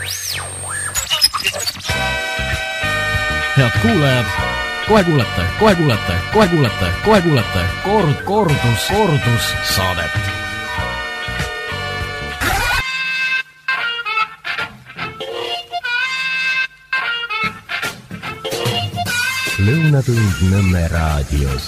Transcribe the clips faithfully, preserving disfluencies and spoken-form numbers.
Head kuulajad, kohe kuulete, kohe kuulete, kohe kuulete, kohe kuulete kord, kordus, kordus saadet. Lõunatund Nõmme raadios.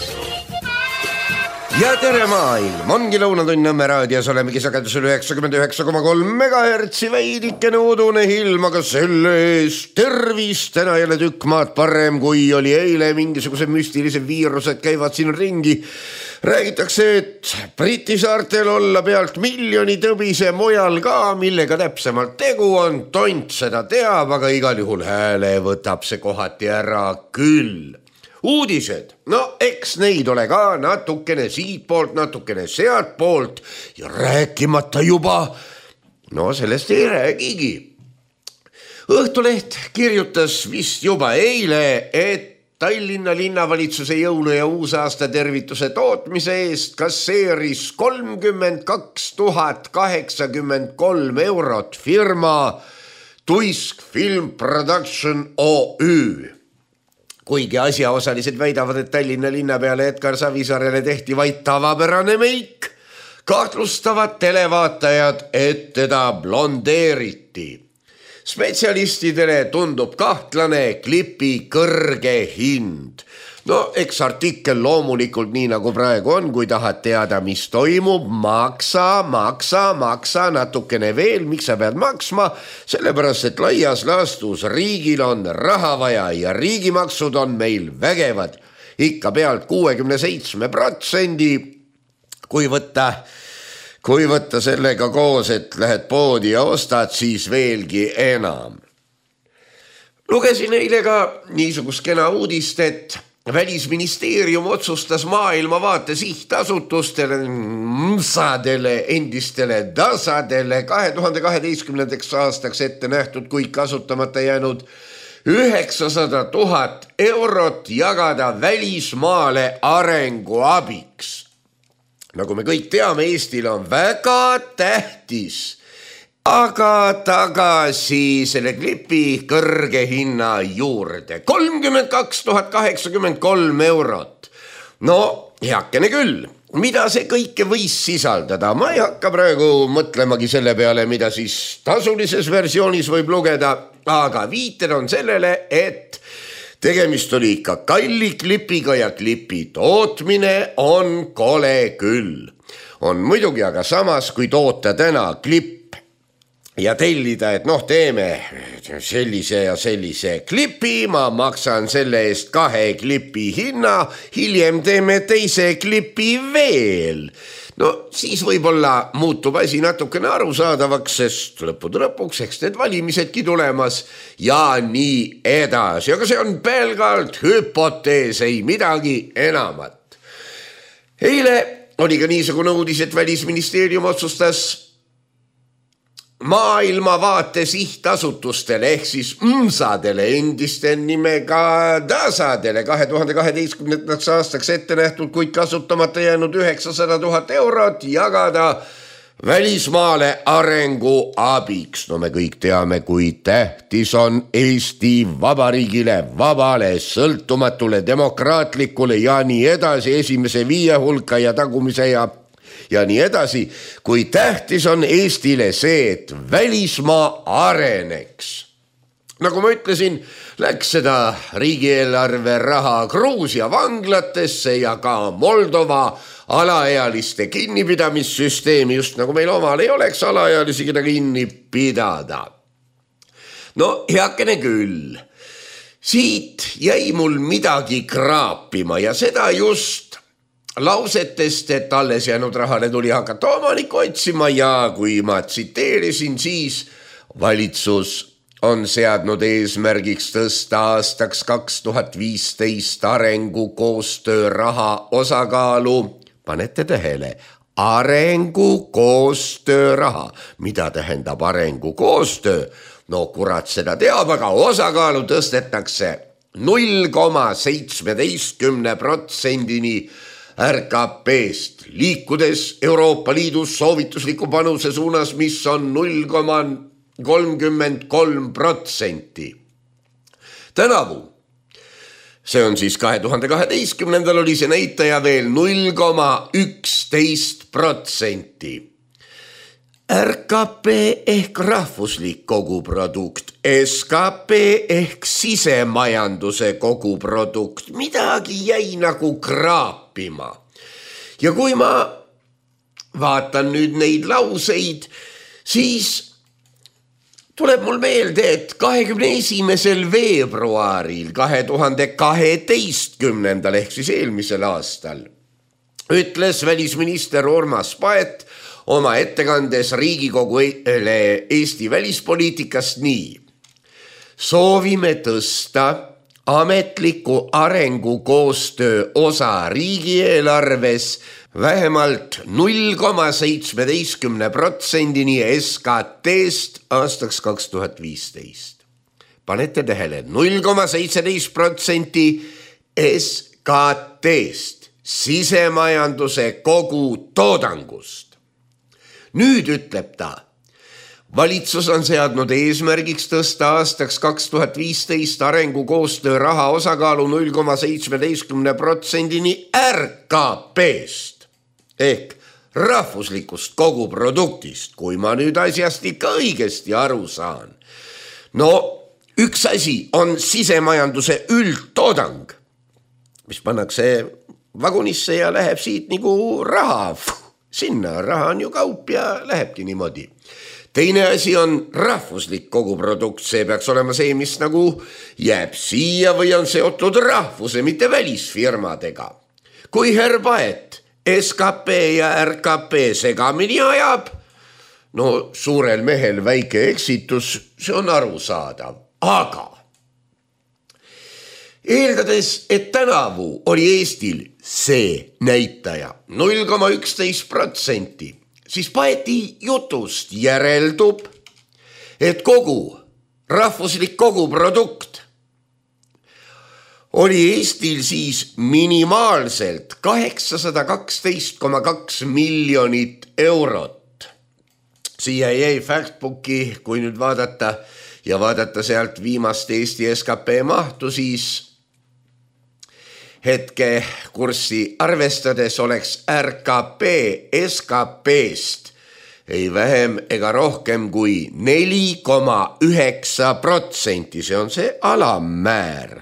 Ja tere maailm, ongi Lõunatund Nõmme raadios, olemegi sagedusel üheksakümmend üheksa koma kolm megahertsi, veidikene udune ilm, aga selle eest tervist, täna jälle tükk maad parem kui oli eile, mingisuguse müstilise viirused käivad siin ringi. Räägitakse, et Briti saartel olla pealt miljoni tõbise mujal ka, millega täpsemalt tegu on, tont seda teab, aga igal juhul hääle võtab see kohati ära küll. Uudised, no eks neid ole ka natukene siit poolt, natukene sealt poolt ja rääkimata juba, no sellest ei räägigi. Õhtuleht kirjutas vist juba eile, et Tallinna linnavalitsuse jõulu- ja uusaasta tervituse tootmise eest kasseeris kolmkümmend kaks tuhat kaheksakümmend kolm eurot firma Tuisk Film Production O Ü. Kuigi asjaosalised väidavad, et Tallinna linna peale Edgar Savisaarele tehti vaid tavapärane meik, kahtlustavad televaatajad, et teda blondeeriti. Spetsialistidele tundub kahtlane klipi kõrge hind. No eks artikkel loomulikult nii nagu praegu on, kui tahad teada, mis toimub, maksa, maksa, maksa natukene veel, miks sa pead maksma, sellepärast, et laias laastus riigil on raha vaja ja riigimaksud on meil vägevad. Ikka pealt kuuekümne seitsme protsendi, kui võtta, kui võtta sellega koos, et lähed poodi ja ostad, siis veelgi enam. Lugesin eile ka niisugust kena uudist, et Välisministeerium otsustas maailmavaate sihtasutustele, msadele, endistele dasadele kahe tuhande kaheteistkümnendaks aastaks ette nähtud, kuid kasutamata jäänud üheksasada tuhat eurot jagada välismaale arenguabiks. Nagu me kõik teame, Eestil on väga tähtis, aga tagasi selle klipi kõrge hinna juurde. kolmkümmend kaks tuhat kaheksakümmend kolm eurot. No, heakene küll. Mida see kõike võis sisaldada? Ma ei hakka praegu mõtlemagi selle peale, mida siis tasulises versioonis võib lugeda, aga viited on sellele, et tegemist oli ikka kalli klipiga ja klipi tootmine on kole küll. On muidugi aga samas, kui toota täna klipp ja tellida, et noh, teeme sellise ja sellise klipi, ma maksan selle eest kahe klipi hinna, hiljem teeme teise klipi veel. No siis võib-olla muutub asi natukene arusaadavaks, sest lõppude lõpuks, eks need valimisedki tulemas ja nii edasi. Aga see on pelgalt hüpotees, ei midagi enamat. Eile oli ka niisugune uudis, et Välisministeerium otsustas maailmavaate sihtasutustele ehk siis msadele, endiste nimega dasadele kahe tuhande kaheteistkümnendaks aastaks ette nähtud, kuid kasutamata jäänud üheksasada tuhat eurot jagada välismaale arenguabiks. No me kõik teame, kui tähtis on Eesti Vabariigile, vabale, sõltumatule, demokraatlikule ja nii edasi esimese viie hulka ja tagumise ja ja nii edasi, kui tähtis on Eestile see, et välismaa areneks. Nagu ma ütlesin, läks seda riigieelarve raha Gruusia vanglatesse ja ka Moldova alaealiste kinnipidamissüsteemi, just nagu meil omal ei oleks alaealisi, keda kinni pidada. No heakene küll. Siit jäi mul midagi kraapima ja seda just lausetest, et alles jäänud rahale tuli hakata omanikku otsima ja kui ma tsiteerisin, siis valitsus on seadnud eesmärgiks tõsta aastaks kaks tuhat viisteist arengukoostöö raha osakaalu, panete tähele, arengukoostöö raha. Mida tähendab arengukoostöö? No kurat seda teab, aga osakaalu tõstetakse null koma seitsmeteistkümne protsendini R K P-st, liikudes Euroopa Liidus soovitusliku panuse suunas, mis on null koma kolmkümmend kolm protsenti. Tänavu, see on siis kahe tuhande kaheteistkümnendal, oli see näitaja veel null koma üksteist protsenti. R K P ehk rahvuslik koguprodukt, S K P ehk sisemajanduse koguprodukt, midagi jäi nagu kraapima. Ja kui ma vaatan nüüd neid lauseid, siis tuleb mul meelde, et kahekümne esimesel veebruaril kahe tuhande kaheteistkümnendal ehk siis eelmisel aastal ütles välisminister Urmas Paet oma ettekandes Riigikogule Eesti välispoliitikast nii. Soovime tõsta ametliku arengukoostöö osa riigieelarves vähemalt null koma seitsmeteistkümne protsendini S K T-st aastaks kaks tuhat viisteist. Panete tähele, null koma seitseteist protsenti S K T-st, sisemajanduse kogu toodangust. Nüüd ütleb ta, valitsus on seadnud eesmärgiks tõsta aastaks kaks tuhat viisteist arengukoostöö raha osakaalu null koma seitsmeteistkümne protsendini R K P-st ehk rahvuslikust koguproduktist, kui ma nüüd asjast ikka õigesti aru saan. No üks asi on sisemajanduse üldtoodang, mis pannakse vagunisse ja läheb siit nagu raha. Sinna raha on ju kaup ja lähebki niimoodi. Teine asi on rahvuslik koguprodukt, see peaks olema see, mis nagu jääb siia või on seotud rahvuse, mitte välisfirmadega. Kui herr Paet S K P ja R K P segamini ajab, no suurel mehel väike eksitus, see on arusaadav, aga eeldades, et tänavu oli Eestil see näitaja null koma üksteist protsenti, siis Paeti jutust järeldub, et kogu rahvuslik koguprodukt oli Eestil siis minimaalselt kaheksasada kaksteist koma kaks miljonit eurot. Siia jäi Factbooki, kui nüüd vaadata ja vaadata sealt viimast Eesti S K P mahtu, siis hetke kurssi arvestades oleks R K P S K P-st ei vähem ega rohkem kui neli koma üheksa protsenti, see on see alammäär.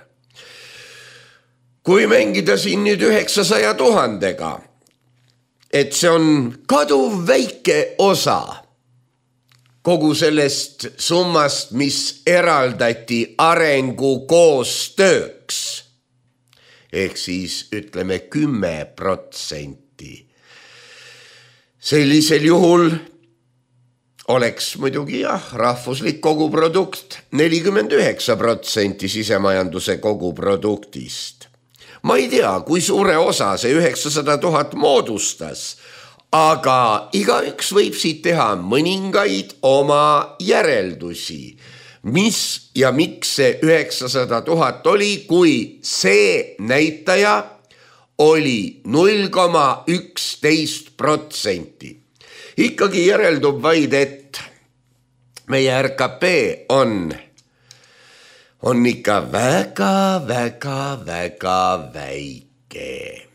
Kui mängida siin nüüd üheksasaja tuhandega, et see on kaduv väike osa kogu sellest summast, mis eraldati arengukoostööks, ehk siis ütleme kümme protsenti. Sellisel juhul oleks muidugi jah, rahvuslik koguprodukt nelikümmend üheksa protsenti sisemajanduse koguproduktist. Ma ei tea, kui suure osa see üheksasada tuhat moodustas, aga igaüks võib siit teha mõningaid oma järeldusi. Mis ja miks see üheksasada tuhat oli, kui see näitaja oli null koma üksteist protsenti. Ikkagi järeldub vaid, et meie R K P on, on ikka väga, väga, väga väike.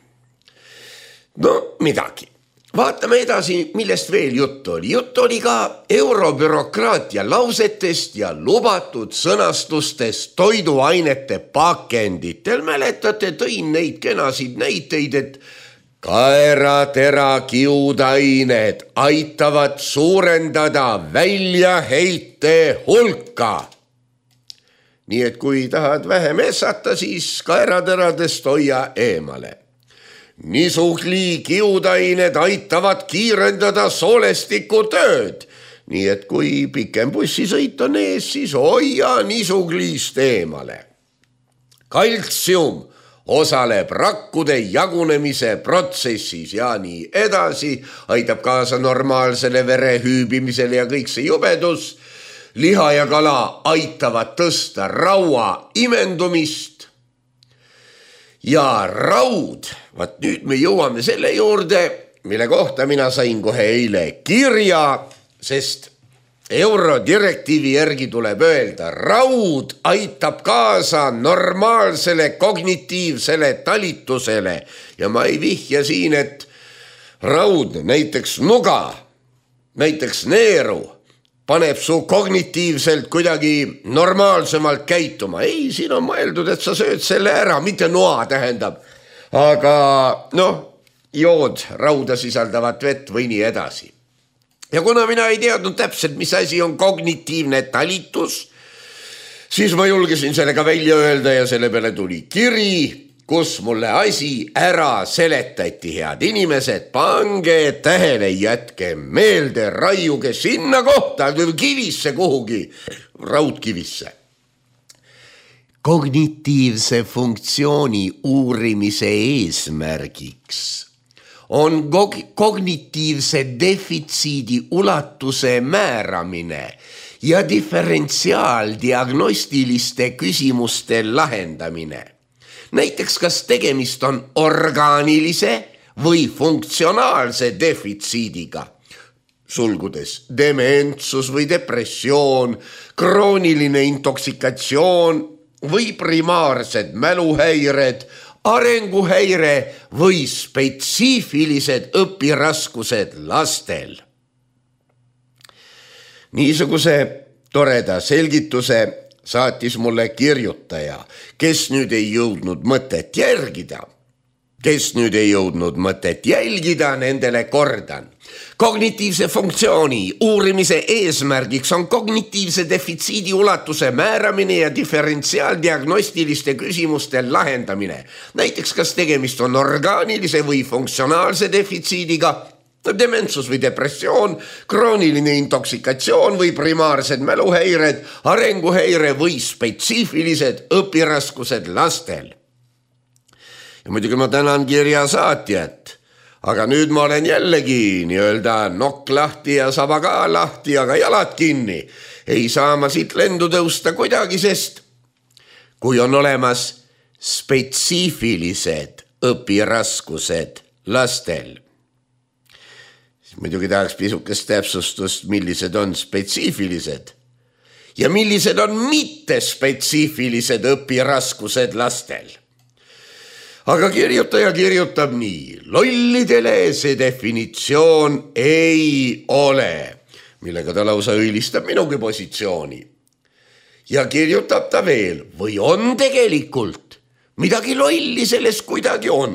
No midagi. Vaatame edasi, millest veel juttu oli. Juttu oli ka eurobürokraatia lausetest ja lubatud sõnastustest toiduainete pakenditel. Mäletate, tõin neid kenasid näiteid, et kaeratera kiudained aitavad suurendada väljaheite hulka. Nii et kui tahad vähem essata, siis kaerateradest hoia eemale. Nisugli kiudained aitavad kiirendada soolestiku tööd, nii et kui pikem bussisõit on ees, siis hoia nisuglist eemale. Kaltsium osaleb rakkude jagunemise protsessis ja nii edasi, aitab kaasa normaalsele vere hüübimisele ja kõik see jubedus. Liha ja kala aitavad tõsta raua imendumist. Ja raud, vaat nüüd me jõuame selle juurde, mille kohta mina sain kohe eile kirja, sest eurodirektiivi järgi tuleb öelda, raud aitab kaasa normaalsele kognitiivsele talitusele ja ma ei vihja siin, et raud, näiteks nuga, näiteks neeru, paneb su kognitiivselt kuidagi normaalsemalt käituma. Ei, siin on mõeldud, et sa sööd selle ära, mitte noa tähendab. Aga noh, jood rauda sisaldavat vett või nii edasi. Ja kuna mina ei teadnud täpselt, mis asi on kognitiivne talitus, siis ma julgesin sellega välja öelda ja selle peale tuli kiri, kus mulle asi ära seletati. Head inimesed, pange tähele, jätke meelde, raiuge sinna kohta, kivisse kuhugi, raudkivisse. Kognitiivse funktsiooni uurimise eesmärgiks on kognitiivse defitsiidi ulatuse määramine ja diferentsiaaldiagnostiliste küsimuste lahendamine. Näiteks, kas tegemist on orgaanilise või funktsionaalse defitsiidiga, sulgudes dementsus või depressioon, krooniline intoksikatsioon või primaarsed mäluhäired, arenguhäire või spetsiifilised õpiraskused lastel. Niisuguse toreda selgituse saatis mulle kirjutaja, kes nüüd ei jõudnud mõtet järgida. Kes nüüd ei jõudnud mõtet jälgida, nendele kordan. Kognitiivse funktsiooni uurimise eesmärgiks on kognitiivse defitsiidi ulatuse määramine ja diferentsiaaldiagnostiliste küsimuste lahendamine. Näiteks, kas tegemist on orgaanilise või funktsionaalse defitsiidiga, dementsus või depressioon, krooniline intoksikatsioon või primaarsed mäluhäired, arenguhäire või spetsiifilised õpiraskused lastel. Ja muidugi ma tänan kirja saatjat, aga nüüd ma olen jällegi nii-öelda nokk lahti ja saba ka lahti, aga jalad kinni. Ei saa ma siit lendu tõusta kuidagi, sest kui on olemas spetsiifilised õpiraskused lastel, siis muidugi tahaks pisukest täpsustust, millised on spetsiifilised ja millised on mitte spetsiifilised õpiraskused lastel. Aga kirjutaja kirjutab nii, lollidele see definitsioon ei ole, millega ta lausa õilistab minugi positsiooni. Ja kirjutab ta veel, või on tegelikult, midagi lolli selles kuidagi on.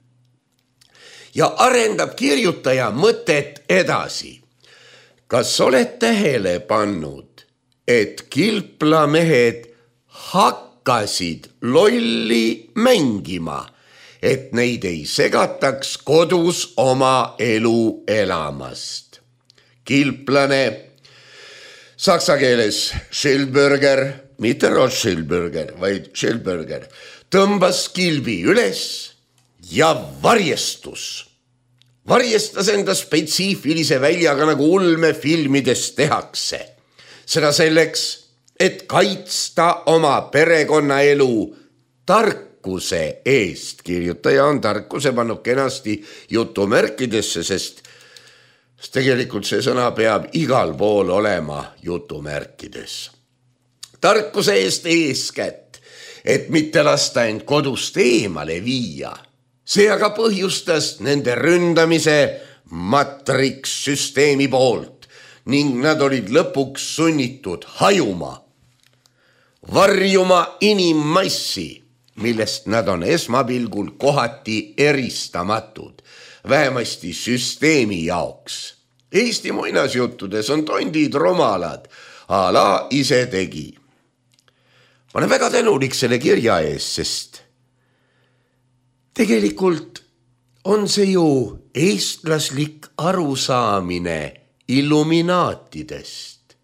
Ja arendab kirjutaja mõtet edasi. Kas oled tähele pannud, et kilplamehed hakkasid lolli mängima, et neid ei segataks kodus oma elu elamast? Kilplane, saksa keeles Schildberger, mitte Rothschildberger, vaid Schildberger, tõmbas kilbi üles ja varjestus. Varjestas enda spetsiifilise väljaga, nagu ulmefilmides tehakse. Seda selleks, et kaitsta oma perekonnaelu tark eest. Kirjutaja on tarkuse pannud kenasti jutumärkidesse, sest tegelikult see sõna peab igal pool olema jutumärkides. Tarkuse eest eeskätt, et mitte lasta end kodust eemale viia. See aga põhjustas nende ründamise matrikssüsteemi poolt ning nad olid lõpuks sunnitud hajuma, varjuma inimmassi, millest nad on esmapilgul kohati eristamatud, vähemasti süsteemi jaoks. Eesti muinasjuttudes on tondid rumalad, a la ise tegi. Ma olen väga tänulik selle kirja ees, sest tegelikult on see ju eestlaslik arusaamine illuminaatidest,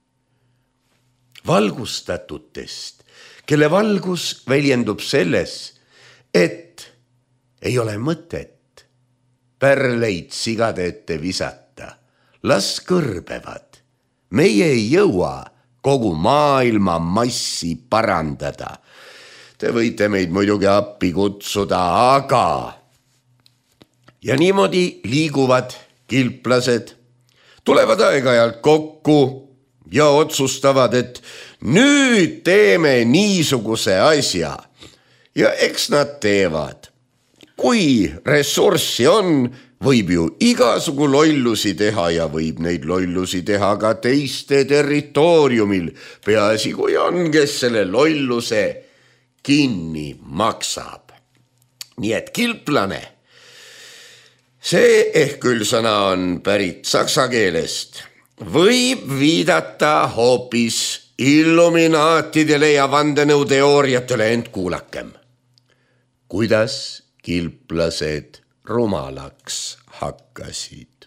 valgustatutest, kelle valgus väljendub selles, et ei ole mõtet pärleid sigade ette visata. Las kõrbevad. Meie ei jõua kogu maailma massi parandada. Te võite meid muidugi appi kutsuda, aga... Ja niimoodi liiguvad kilplased, tulevad aeg-ajalt kokku, ja otsustavad, et nüüd teeme niisuguse asja. Ja eks nad teevad. Kui ressurssi on, võib ju igasugu lollusi teha ja võib neid lollusi teha ka teiste territooriumil. Peaasi, kui on, kes selle lolluse kinni maksab. Nii et kilplane. See ehk küll sõna on pärit saksa keelest. Võib viidata hoopis illuminaatidele ja vandenõuteooriatele, ent kuulakem. Kuidas kilplased rumalaks hakkasid.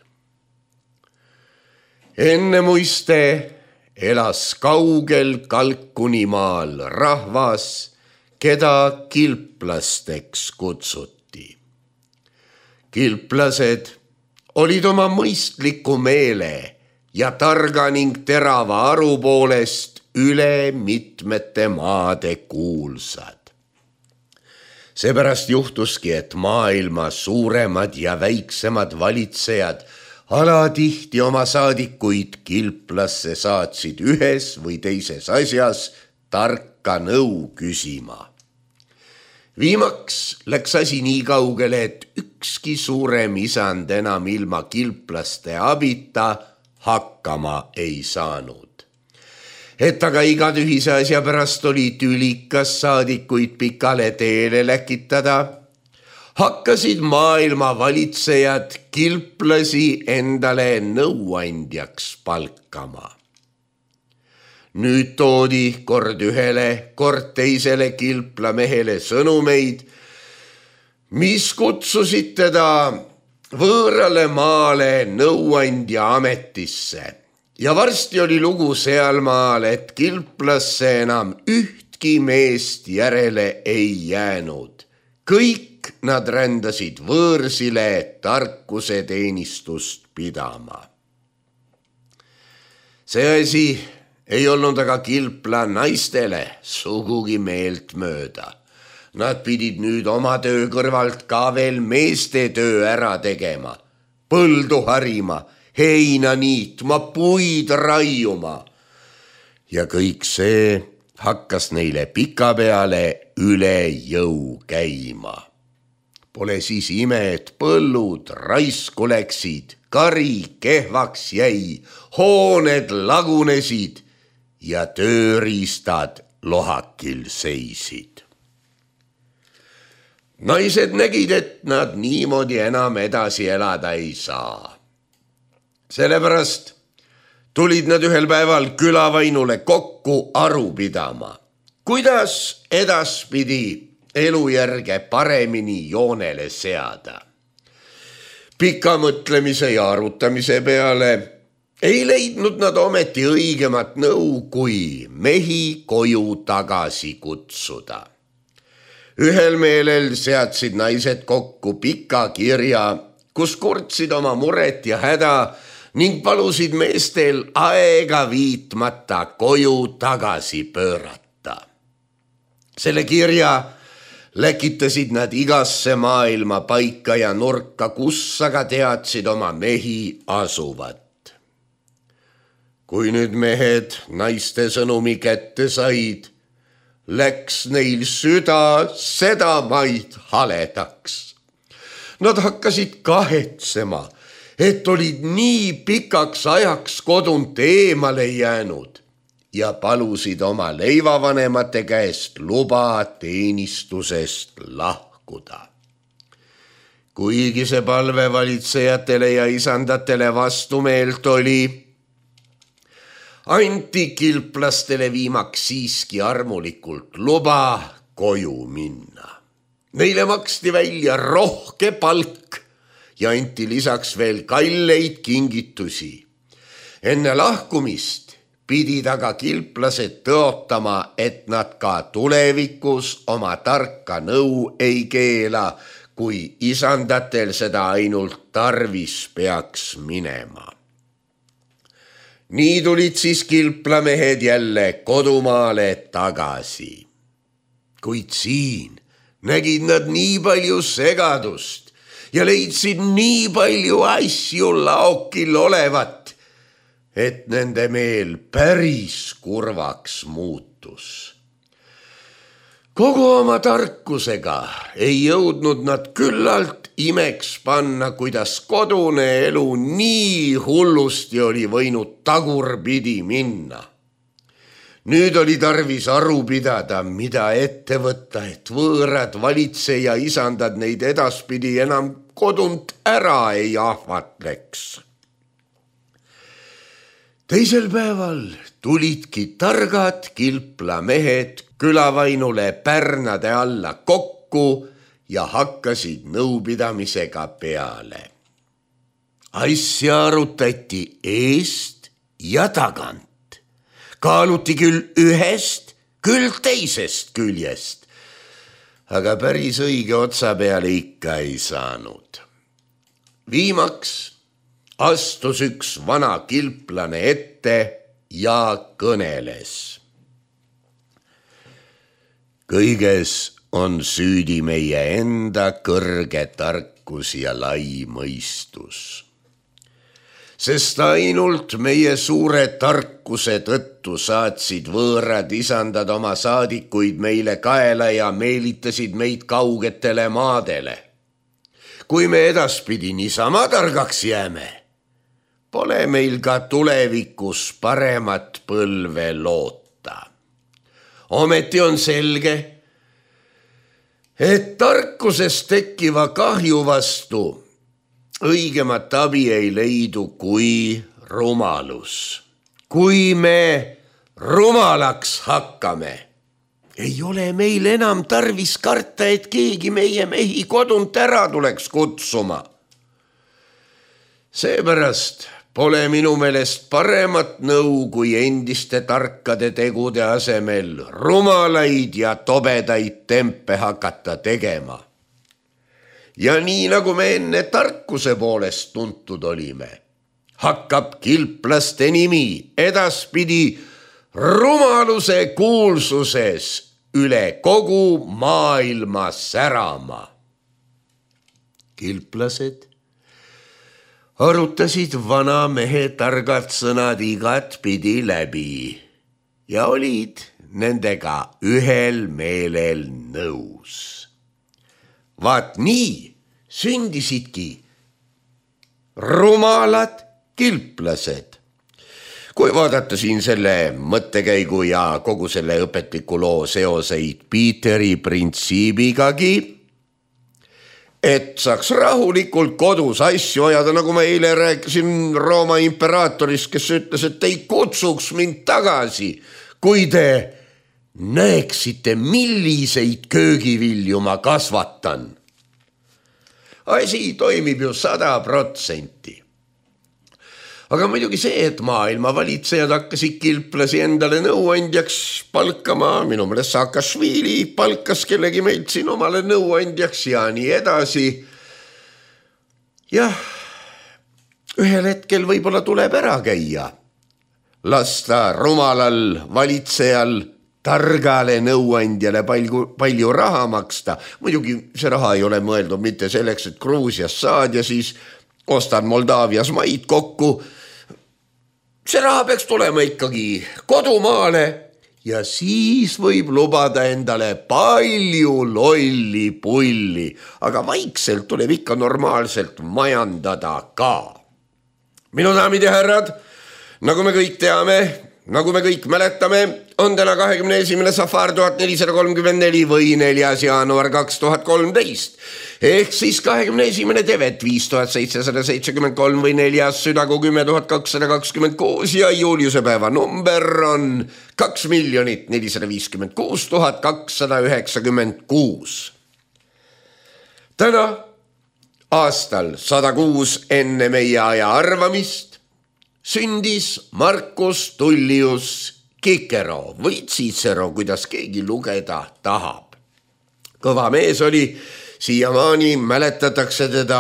Enne muiste elas kaugel Kalkunimaal rahvas, keda kilplasteks kutsuti. Kilplased olid oma mõistliku meele ja targa ning terava aru poolest üle mitmete maade kuulsad. Seepärast juhtuski, et maailma suuremad ja väiksemad valitsejad alatihti oma saadikuid kilplasse saatsid ühes või teises asjas tarka nõu küsima. Viimaks läks asi nii kaugele, et ükski suurem isand enam ilma kilplaste abita hakkama ei saanud. Et aga iga tühise asja pärast oli tülikas saadikuid pikale teele läkitada, hakkasid maailma valitsejad kilplasi endale nõuandjaks palkama. Nüüd toodi kord ühele, kord teisele kilplamehele sõnumeid, mis kutsusid teda võõrale maale nõuandja ametisse. Ja varsti oli lugu sealmaal, et kilplasse enam ühtki meest järele ei jäänud. Kõik nad rändasid võõrsile tarkuse teenistust pidama. See asi ei olnud aga kilpla naistele sugugi meelt mööda. Nad pidid nüüd oma töö kõrvalt ka veel meeste töö ära tegema, põldu harima, heina niitma, puid raiuma. Ja kõik see hakkas neile pikapeale üle jõu käima. Pole siis ime, et põllud raisku läksid, kari kehvaks jäi, hooned lagunesid ja tööriistad lohakil seisid. Naised nägid, et nad niimoodi enam edasi elada ei saa. Sellepärast tulid nad ühel päeval külavainule kokku aru pidama, kuidas edaspidi elujärge paremini joonele seada. Pika mõtlemise ja arutamise peale ei leidnud nad ometi õigemat nõu, kui mehi koju tagasi kutsuda. Ühel meelel seadsid naised kokku pika kirja, kus kurtsid oma muret ja häda ning palusid meestel aega viitmata koju tagasi pöörata. Selle kirja läkitasid nad igasse maailma paika ja nurka, kus aga teadsid oma mehi asuvat. Kui nüüd mehed naiste sõnumi kätte said, läks neil süda sedamaid haledaks. Nad hakkasid kahetsema, et olid nii pikaks ajaks kodunt eemale jäänud ja palusid oma leivavanemate käest luba teenistusest lahkuda. Kuigi see palve valitsejatele ja isandatele vastumeelt oli, anti kilplastele viimaks siiski armulikult luba koju minna. Neile maksti välja rohke palk ja anti lisaks veel kalleid kingitusi. Enne lahkumist pidid aga kilplased tõotama, et nad ka tulevikus oma tarka nõu ei keela, kui isandatel seda ainult tarvis peaks minema. Nii tulid siis kilplamehed jälle kodumaale tagasi. Kuid siin nägid nad nii palju segadust ja leidsid nii palju asju laokil olevat, et nende meel päris kurvaks muutus. Kogu oma tarkusega ei jõudnud nad küllalt imeks panna, kuidas kodune elu nii hullusti oli võinud tagurpidi minna. Nüüd oli tarvis aru pidada, mida ette võtta, et võõrad valitseja isandad neid edaspidi enam kodunt ära ei ahvatleks. Teisel päeval tulidki targad Kilpla mehed külavainule pärnade alla kokku ja hakkasid nõupidamisega peale. Asja arutati eest ja tagant. Kaaluti küll ühest, küll teisest küljest, aga päris õige otsa peale ikka ei saanud. Viimaks astus üks vana kilplane ette ja kõneles. Kõiges on süüdi meie enda kõrge tarkus ja lai mõistus. Sest ainult meie suure tarkuse tõttu saatsid võõrad isandad oma saadikuid meile kaela ja meelitasid meid kaugetele maadele. Kui me edaspidi niisama targaks jääme, pole meil ka tulevikus paremat põlve loota. Ometi on selge, et tarkusest tekkiva kahju vastu õigemat abi ei leidu kui rumalus. Kui me rumalaks hakkame, ei ole meil enam tarvis karta, et keegi meie mehi kodunt ära tuleks kutsuma. Seepärast pole minu meelest paremat nõu kui endiste tarkade tegude asemel rumalaid ja tobedaid tempe hakata tegema. Ja nii nagu me enne tarkuse poolest tuntud olime, hakkab kilplaste nimi edaspidi rumaluse kuulsuses üle kogu maailma särama. Kilplased arutasid vana mehe targad sõnad igat pidi läbi ja olid nendega ühel meelel nõus. Vaat nii sündisidki rumalad kilplased. Kui vaadata siin selle mõttekäigu ja kogu selle õpetliku loo seoseid Piiteri printsiibigagi, et saaks rahulikult kodus asju ajada, nagu ma eile rääkisin Rooma imperaatorist, kes ütles, et ei kutsuks mind tagasi, kui te näeksite, milliseid köögivilju ma kasvatan. Asi toimib ju sada protsenti. Aga muidugi see, et maailma valitsejad hakkasid kilplasi endale nõuandjaks palkama, minu meelest Saakašvili palkas kellegi meilt siin omale nõuandjaks ja nii edasi. Jah, ühel hetkel võib-olla tuleb ära käia. Lasta rumalal valitsejal targale nõuandjale palju, palju raha maksta. Muidugi see raha ei ole mõeldud mitte selleks, et Gruusias saad ja siis ostan Moldaavias maid kokku. See raha peaks tulema ikkagi kodumaale ja siis võib lubada endale palju lolli pulli, aga vaikselt tuleb ikka normaalselt majandada ka. Minu daamid ja härrad, nagu me kõik teame, nagu me kõik mäletame, on täna kahekümne esimene safar tuhat nelisada kolmkümmend neli või neljas jaanuar kaks tuhat kolmteist. Ehk siis kahekümne esimene tevet viis tuhat seitsesada seitsekümmend kolm või neljas südagu kümme tuhat kakssada kakskümmend kuus ja Juliuse päeva number on kaks miljonit nelisada viiskümmend kuus tuhat kakssada üheksakümmend kuus. Täna aastal sada kuus enne meie aja arvamist sündis Marcus Tullius Cicero või Cicero, kuidas keegi lugeda tahab. Kõva mees oli, siiamaani mäletatakse teda.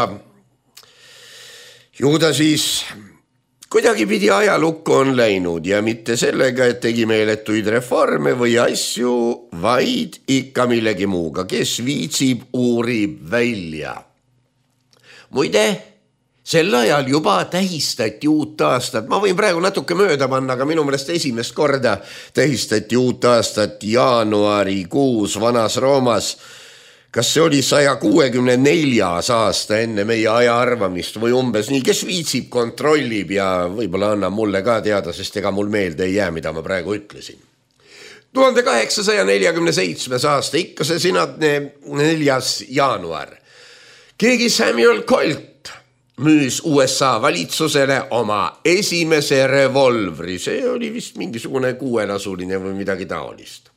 Ju ta siis kuidagi pidi ajalukku on läinud ja mitte sellega, et tegi meeletuid reforme või asju, vaid ikka millegi muuga, kes viitsib, uurib välja. Muide, sel ajal juba tähistati uut aastat. Ma võin praegu natuke mööda panna, aga minu meelest esimest korda tähistati uut aastat jaanuarikuus Vanas Roomas. Kas see oli saja kuuekümne neljas aasta enne meie aja arvamist või umbes nii, kes viitsib, kontrollib ja võib-olla annab mulle ka teada, sest ega mul meelde ei jää, mida ma praegu ütlesin. tuhande kaheksasaja neljakümne seitsmes aasta, ikka see sinadne neljas jaanuar. Keegi Samuel Colt müüs U S A valitsusele oma esimese revolvri. See oli vist mingisugune kuuelasuline või midagi taolist.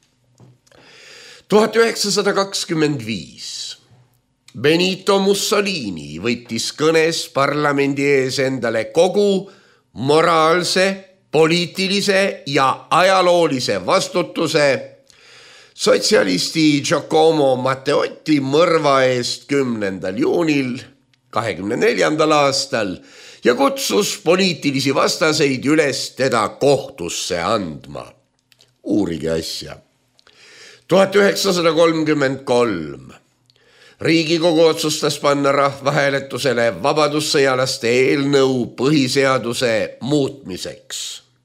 tuhat üheksasada kakskümmend viis. Benito Mussolini võttis kõnes parlamendi ees endale kogu moraalse, poliitilise ja ajaloolise vastutuse sotsialisti Giacomo Matteotti mõrva eest kümnendal juunil kahekümne neljandal aastal ja kutsus poliitilisi vastaseid üles teda kohtusse andma. Uurige asja. tuhat üheksasada kolmkümmend kolm. Riigikogu otsustas panna rahvahääletusele vabadussõjalaste eelnõu põhiseaduse muutmiseks.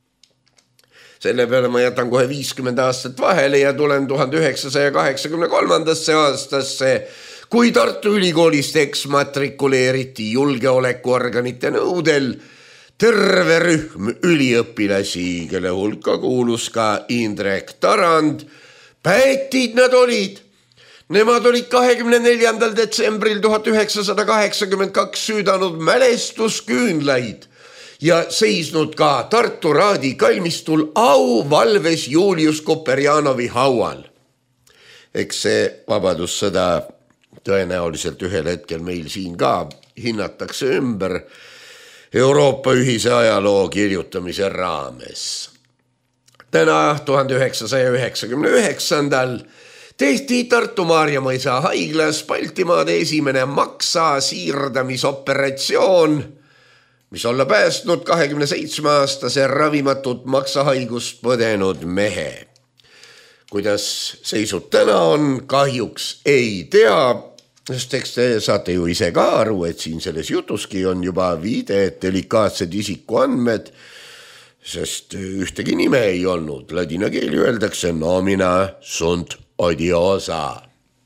Selle peale ma jätan kohe viiskümmend aastat vahele ja tulen tuhande üheksasaja kaheksakümne kolmandasse aastasse, kui Tartu Ülikoolist eksmatrikuleeriti julgeolekuorganite nõudel terve rühm üliõpilasi, kelle hulka kuulus ka Indrek Tarand. Päetid nad olid. Nemad olid kahekümne neljandal detsembril tuhat üheksasada kaheksakümmend kaks süüdanud mälestusküünlaid ja seisnud ka Tartu Raadi kalmistul auvalves Julius Kuperjanovi haual. Eks see vabadussõda tõenäoliselt ühel hetkel meil siin ka hinnatakse ümber Euroopa ühise ajaloo kirjutamise raames. Täna tuhande üheksasaja üheksakümne üheksandal tehti Tartu Maarjamõisa haiglas Baltimaade esimene maksa siirdamisoperatsioon, mis olla päästnud kahekümne seitsme aastase ravimatut maksahaigust põdenud mehe. Kuidas seisud täna on, kahjuks ei tea, sest eks te saate ju ise ka aru, et siin selles jutuski on juba viide, et delikaatsed isikuandmed, sest ühtegi nime ei olnud. Ladina keeli öeldakse nomina sunt odiosa.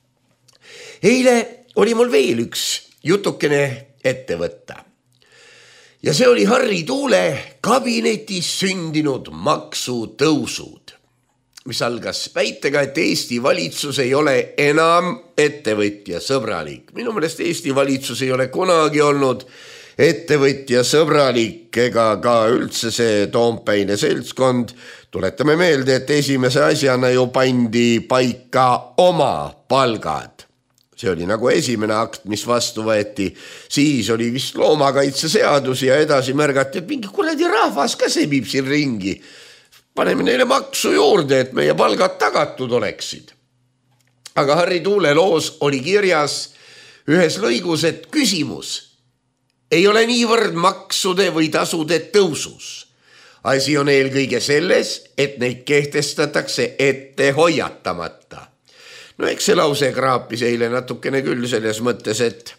Eile oli mul veel üks jutukene ette võtta. Ja see oli Harri Tuule kabinetis sündinud maksutõusud, mis algas väitega, et Eesti valitsus ei ole enam ettevõtja sõbralik. Minu meelest Eesti valitsus ei ole kunagi olnud ettevõtja sõbralik ega ka üldse see Toompeine seltskond. Tuletame meelde, et esimese asjana ju pandi paika oma palgad. See oli nagu esimene akt, mis vastu võeti. Siis oli vist loomakaitseseadus ja edasi märgati, et mingi kuradi rahvas ka sebib siin ringi. Paneme neile maksu juurde, et meie palgad tagatud oleksid. Aga Harri Tuule loos oli kirjas ühes lõigus, et küsimus ei ole niivõrd maksude või tasude tõusus. Asi on eelkõige selles, et neid kehtestatakse ette hoiatamata. No eks see lause kraapis eile natukene küll selles mõttes, et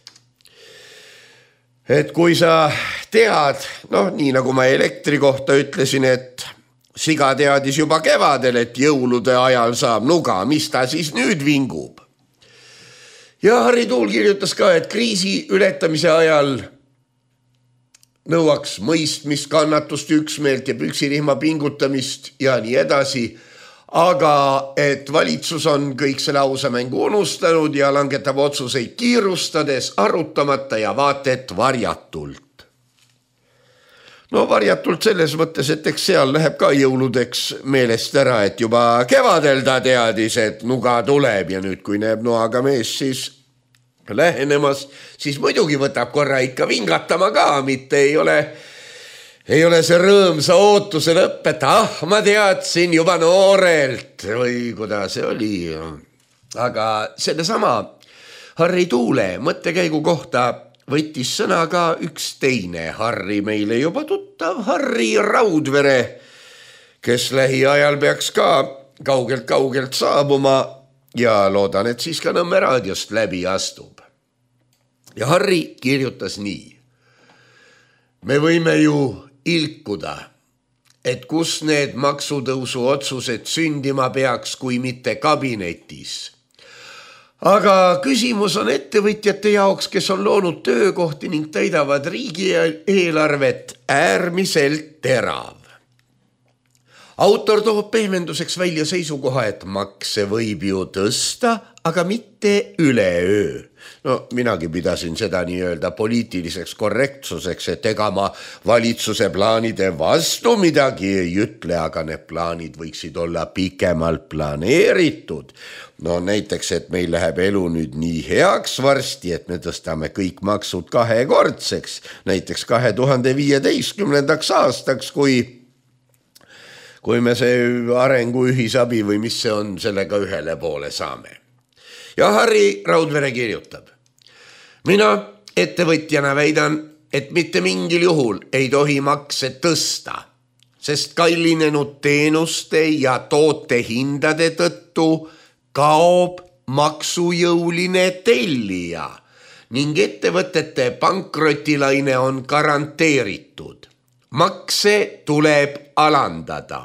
et kui sa tead, noh nii nagu ma elektri kohta ütlesin, et siga teadis juba kevadel, et jõulude ajal saab nuga, mis ta siis nüüd vingub. Ja Harri Tuul kirjutas ka, et kriisi ületamise ajal nõuaks mõistmist, kannatust, üksmeelt ja püksirihma pingutamist ja nii edasi, aga et valitsus on kõik selle ausamängu unustanud ja langetab otsuseid kiirustades, arutamata ja vaatet varjatult. No varjatult selles mõttes, et eks seal läheb ka jõuludeks meelest ära, et juba kevadel ta teadis, et nuga tuleb ja nüüd kui näeb noaga mees siis lähenemas, siis muidugi võtab korra ikka vingatama ka, mitte ei ole, ei ole see rõõmsa ootuse lõpp, et ah, ma teadsin juba noorelt või kuidas see oli. Aga selle sama Harri Tuule mõttekäigu kohta võttis sõna ka üks teine Harri, meile juba tuttav Harri Raudvere, kes lähiajal peaks ka kaugelt-kaugelt saabuma ja loodan, et siis ka Nõmme raadiost läbi astub. Ja Harri kirjutas nii. me võime ju ilkuda, et kus need maksutõusu otsused sündima peaks, kui mitte kabinetis. Aga küsimus on ettevõtjate jaoks, kes on loonud töökohti ning täidavad riigi eelarvet, äärmiselt terav. Autor toob pehmenduseks välja seisukoha, et makse võib ju tõsta, aga mitte üleöö. No minagi pidasin seda nii öelda poliitiliseks korrektsuseks, et ega ma valitsuse plaanide vastu midagi ei ütle, aga need plaanid võiksid olla pikemalt planeeritud. No näiteks, et meil läheb elu nüüd nii heaks varsti, et me tõstame kõik maksud kahekordseks, näiteks kahe tuhande viieteistkümnendaks aastaks, kui kui me see arengu ühisabi või mis see on, sellega ühele poole saame. Ja Harri Raudvere kirjutab. Mina ettevõtjana väidan, et mitte mingil juhul ei tohi makse tõsta, sest kallinenud teenuste ja toote hindade tõttu kaob maksujõuline tellija ning ettevõtete pankrotilaine on garanteeritud. Makse tuleb alandada.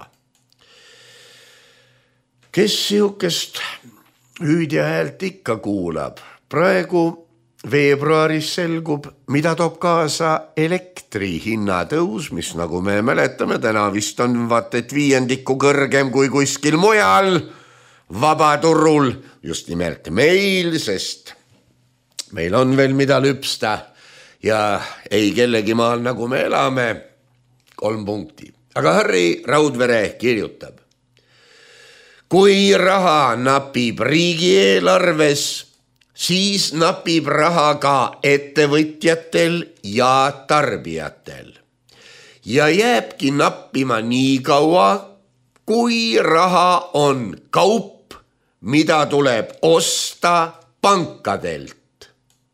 Kes siukest hüüdja häält ikka kuulab? Praegu veebruaris selgub, mida toob kaasa elektri hinnatõus, mis nagu me mäletame, täna vist on vaat et viiendiku kõrgem kui kuskil mujal vabaturul, just nimelt meil, sest meil on veel mida lüpsta ja ei kellegi maal nagu me elame. Kolm punkti. Aga Harri Raudvere kirjutab. Kui raha napib riigieelarves, siis napib raha ka ettevõtjatel ja tarbijatel. Ja jääbki nappima nii kaua, kui raha on kaup, mida tuleb osta pankadelt.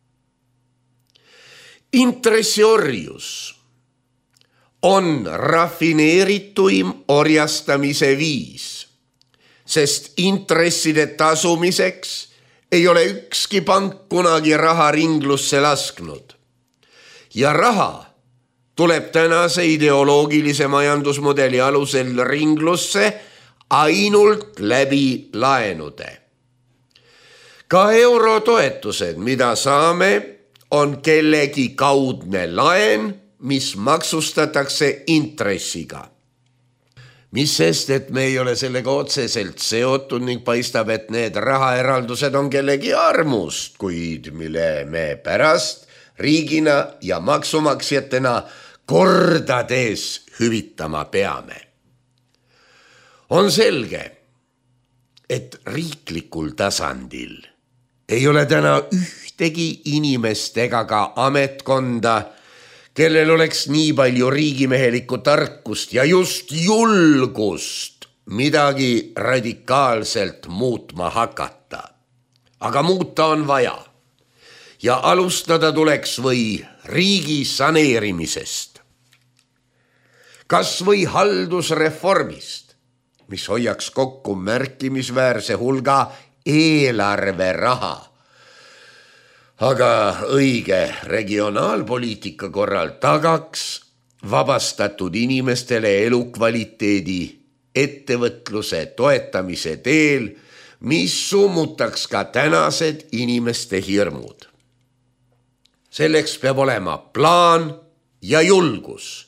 Intressiorjus on rafineerituim orjastamise viis, sest intresside tasumiseks ei ole ükski pank kunagi raha ringlusse lasknud. Ja raha tuleb tänase ideoloogilise majandusmudeli alusel ringlusse ainult läbi laenude. Ka eurotoetused, mida saame, on kellegi kaudne laen, mis maksustatakse intressiga. Mis sest, et me ei ole sellega otseselt seotud ning paistab, et need rahaeraldused on kellegi armust, kuid mille me pärast riigina ja maksumaksjatena kordades hüvitama peame. On selge, et riiklikul tasandil ei ole täna ühtegi inimest ega ka ametkonda, kellel oleks nii palju riigimehelikku tarkust ja just julgust midagi radikaalselt muutma hakata. Aga muuta on vaja ja alustada tuleks või riigi saneerimisest. Kas või haldusreformist, mis hoiaks kokku märkimisväärse hulga eelarveraha. Aga õige regionaalpoliitika korral tagaks vabastatud inimestele elukvaliteedi ettevõtluse toetamise teel, mis summutaks ka tänased inimeste hirmud. Selleks peab olema plaan ja julgus.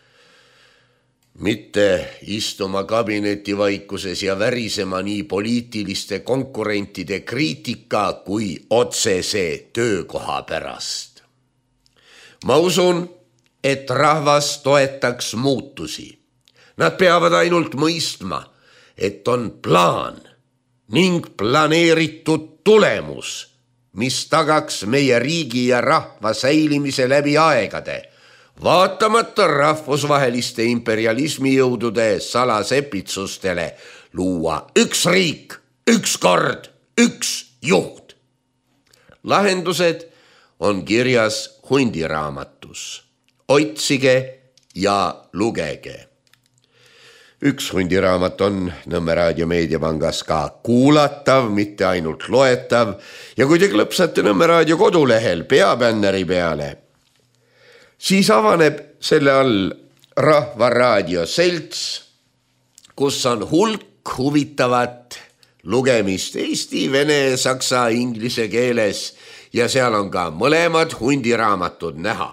Mitte istuma kabinetivaikuses ja värisema nii poliitiliste konkurentide kriitika kui otsese töökoha pärast. Ma usun, et rahvas toetaks muutusi. Nad peavad ainult mõistma, et on plaan ning planeeritud tulemus, mis tagaks meie riigi ja rahva säilimise läbi aegade, vaatamata rahvusvaheliste imperialismijõudude salasepitsustele luua üks riik, üks kord, üks juht. Lahendused on kirjas hundiraamatus. Otsige ja lugege. Üks hundiraamat on Nõmme Raadio Meediapangas ka kuulatav, mitte ainult loetav, ja kui te klõpsate Nõmme Raadio kodulehel peabänneri peale, siis avaneb selle all Rahvaraadio Selts, kus on hulk huvitavat lugemist eesti, vene, saksa, inglise keeles ja seal on ka mõlemad hundiraamatud näha.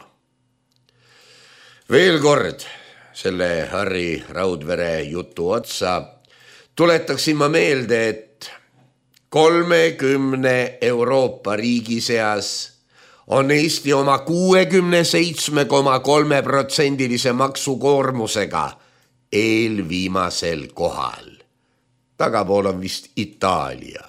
Veel kord selle Harri Raudvere jutu otsa tuletaksin ma meelde, et kolmekümne Euroopa riigi seas on Eesti oma kuuekümne seitsme koma kolme protsendilise maksukoormusega eelviimasel kohal. Tagapool on vist Itaalia.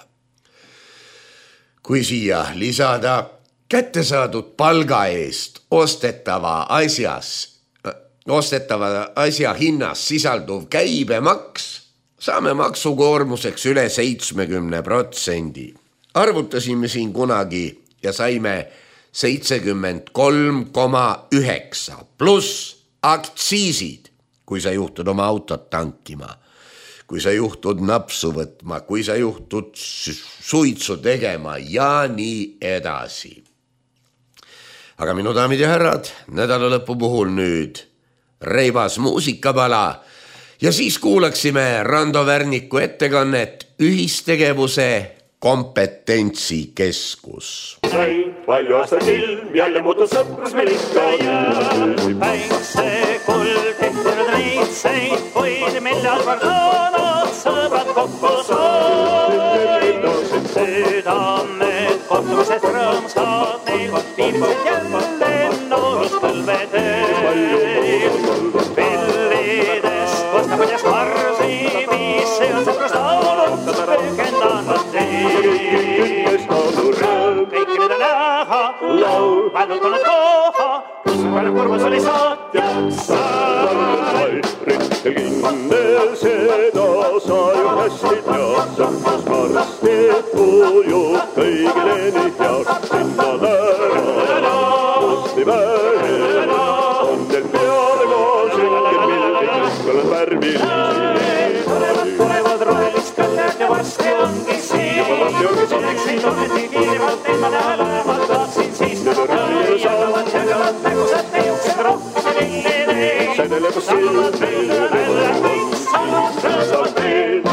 Kui siia lisada kättesaadud palga eest ostetava asjas, ostetava asja hinnas sisalduv käibemaks, saame maksukoormuseks üle seitsekümmend protsenti. Arvutasime siin kunagi ja saime seitsekümmend kolm koma üheksa pluss aktsiisid, kui sa juhtud oma autot tankima, kui sa juhtud napsu võtma, kui sa juhtud suitsu tegema ja nii edasi. Aga minu daamid ja härrad, nädala lõpu puhul nüüd reibas muusikapala ja siis kuulaksime Rando Värniku ettekannet ühistegevuse kompetentsikeskus. Sai palju aastat ilm, jälle muutus sõprus meil ikka jääl. Päikse kuld tehtunud reitseid, kuid millal vardanad sõbrad kokku said. Südamed kohtumisest rõõmsad neil, viimsed jälle noorus põlvedel. Pillidest kostapõljast marsi, mis see on sõprust laulud, pöögendanud teil. Kõik nüüd on näha, laul, ainult olnud koha, kus palju kurvus oli saatjaks sai. Rittel kindel seda sa ju hästi tead, sõprus varsti ujub kõigile nii head. Sinna lära, kusti vähe, on teil peale koos, ükkel pildi kõskal värvilisi. Tulevad rohelist kõlled ja varsti ongi siin. Juba varsti ongi siin. Läksin tunneti kiirivalt, ilma näha lähemalt tahtsin siis. Jagavad, jagavad mägusad meiuksed rohkuse lillid. Sädelebus silmad meil, saavad meil.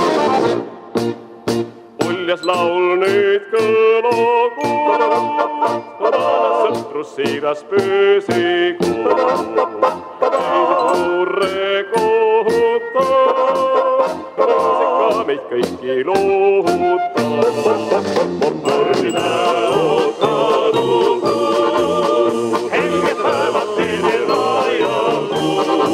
Uljas laul nüüd kõlagu, sõprus siiras püsigu. Suure kohuta, muusika meid kõiki lohuta. Mõrda ootadu, helged päevad teil laiagu.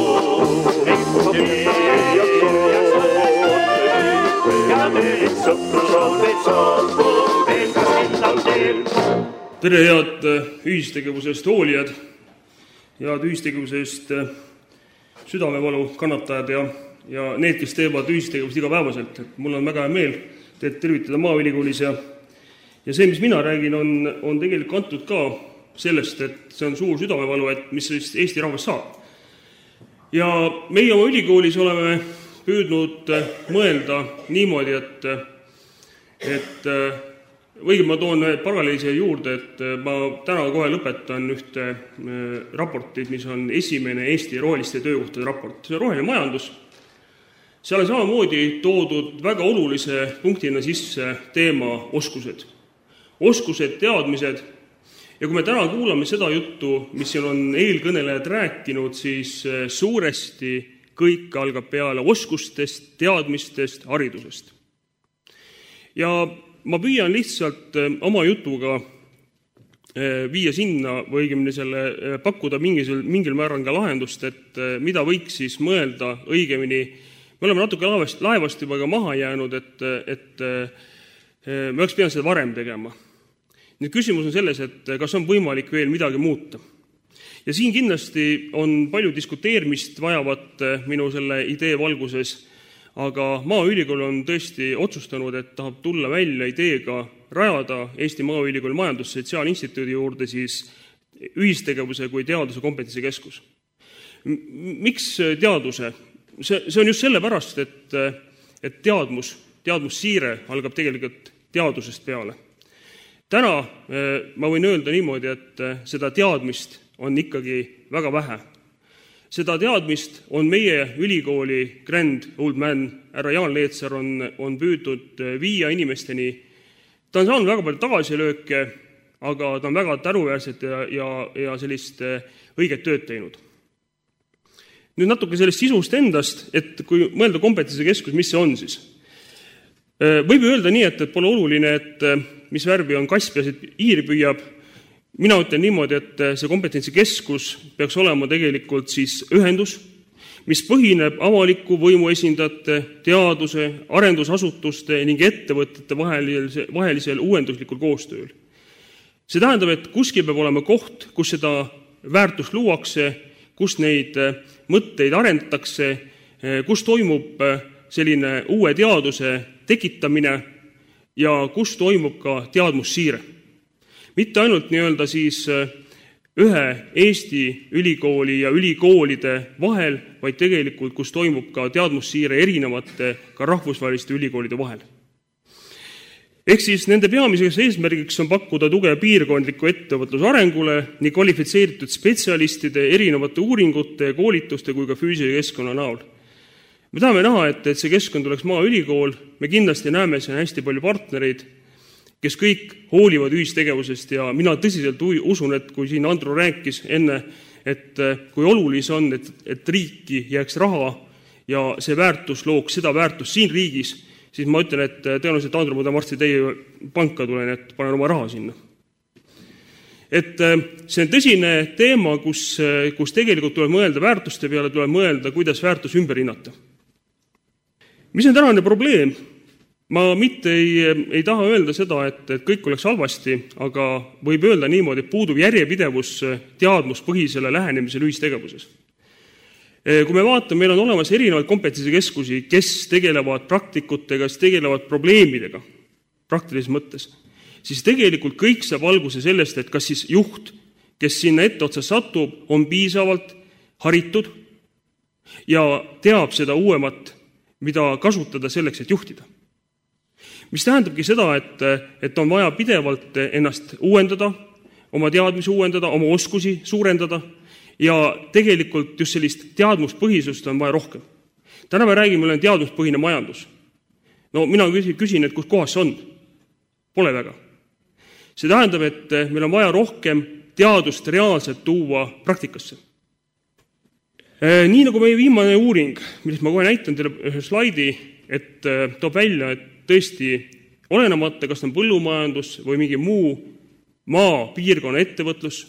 Ja nüüd sõprus on meid saanud, veel kas kindlal teel. Tere head ühistegevusest hoolijad, head ühistegevusest südamevalu kannatajad ja, ja need, kes teevad ühistegevust igapäevaselt. Mul on väga hea meel teid tervitada Maaülikoolis ja, ja see, mis mina räägin, on, on tegelikult antud ka sellest, et see on suur südamevalu, et mis Eesti rahvas saab. Ja meie oma ülikoolis oleme püüdnud mõelda niimoodi, et, et või ma toon paralleelise juurde, et ma täna kohe lõpetan ühte raportit, mis on esimene Eesti roheliste töökohtade raport. See on roheline majandus. Seal on samamoodi toodud väga olulise punktina sisse teema oskused. Oskused, teadmised. Ja kui me täna kuulame seda juttu, mis siin on eelkõnelejad rääkinud, siis suuresti kõik algab peale oskustest, teadmistest, haridusest. Ja ma püüan lihtsalt oma jutuga viia sinna või õigemini selle pakkuda mingil, mingil määral ka lahendust, et mida võiks siis mõelda õigemini. Me oleme natuke laevast, laevast juba ka maha jäänud, et, et me oleks pidanud seda varem tegema. Nüüd küsimus on selles, et kas on võimalik veel midagi muuta. Ja siin kindlasti on palju diskuteerimist vajavat minu selle idee valguses, aga Maaülikool on tõesti otsustanud, et tahab tulla välja ideega rajada Eesti Maaülikooli Majandussotsiaalinstituudi juurde siis ühistegevuse kui teaduse kompetentsikeskus. Miks teaduse? See, see on just sellepärast, et, et teadmus, teadmussiire algab tegelikult teadusest peale. Täna ma võin öelda niimoodi, et seda teadmist on ikkagi väga vähe. Seda teadmist on meie ülikooli Grand Old Man, härra Jaan Leetsar on, on püüdnud viia inimesteni. Ta on saanud väga palju tagasilööke, aga ta on väga tänuväärset ja, ja, ja sellist õiget tööd teinud. Nüüd natuke sellest sisust endast, et kui mõelda kompetentsi keskus, mis see on siis? Võib öelda nii, et, et pole oluline, et mis värvi on kass, peas, et hiiri püüab. Mina ütlen niimoodi, et see kompetentsi keskus peaks olema tegelikult siis ühendus, mis põhineb avaliku võimu esindajate, teaduse, arendusasutuste ning ettevõtete vahelisel, vahelisel uuenduslikul koostööl. See tähendab, et kuskil peab olema koht, kus seda väärtust luuakse, kus neid mõtteid arendatakse, kus toimub selline uue teaduse tekitamine ja kus toimub ka teadmussiire. Mitte ainult nii-öelda siis ühe Eesti ülikooli ja ülikoolide vahel, vaid tegelikult, kus toimub ka teadmussiire erinevate ka rahvusvaheliste ülikoolide vahel. Ehk siis nende peamiseks eesmärgiks on pakkuda tuge piirkondliku ettevõtluse arengule nii kvalifitseeritud spetsialistide, erinevate uuringute, koolituste kui ka füüsilise keskkonna näol. Me tahame näha, et, et see keskkond oleks maaülikool, me kindlasti näeme siin hästi palju partnereid, kes kõik hoolivad ühistegevusest ja mina tõsiselt usun, et kui siin Andro rääkis enne, et kui olulis on, et, et riiki jääks raha ja see väärtus looks seda väärtust siin riigis, siis ma ütlen, et tõenäoliselt Andro, ma tahan varsti teie panka tulen, et panen oma raha sinna. Et see on tõsine teema, kus, kus tegelikult tuleb mõelda väärtuste peale, tuleb mõelda, kuidas väärtus ümber hinnata. Mis on tänane probleem? Ma mitte ei, ei taha öelda seda, et, et kõik oleks halvasti, aga võib öelda niimoodi, et puudub järjepidevus teadmuspõhisele lähenemisele ühistegevuses. Kui me vaatame, meil on olemas erinevaid kompetentsikeskusi, kes tegelevad praktikutega, kes tegelevad probleemidega praktilises mõttes, siis tegelikult kõik saab alguse sellest, et kas siis juht, kes sinna etteotsa satub, on piisavalt haritud ja teab seda uuemat, mida kasutada selleks, et juhtida. Mis tähendabki seda, et, et on vaja pidevalt ennast uuendada, oma teadmisi uuendada, oma oskusi suurendada ja tegelikult just sellist teadmuspõhisust on vaja rohkem. Täna me räägime, meil on teadmuspõhine majandus. No mina küsin, et kus kohas see on? Pole väga. See tähendab, et meil on vaja rohkem teadust reaalselt tuua praktikasse. Nii nagu meie viimane uuring, millest ma kohe näitan teile ühe slaidi, et toob välja, et tõesti olenemata, kas on põllumajandus või mingi muu maa, piirkonna ettevõtlus,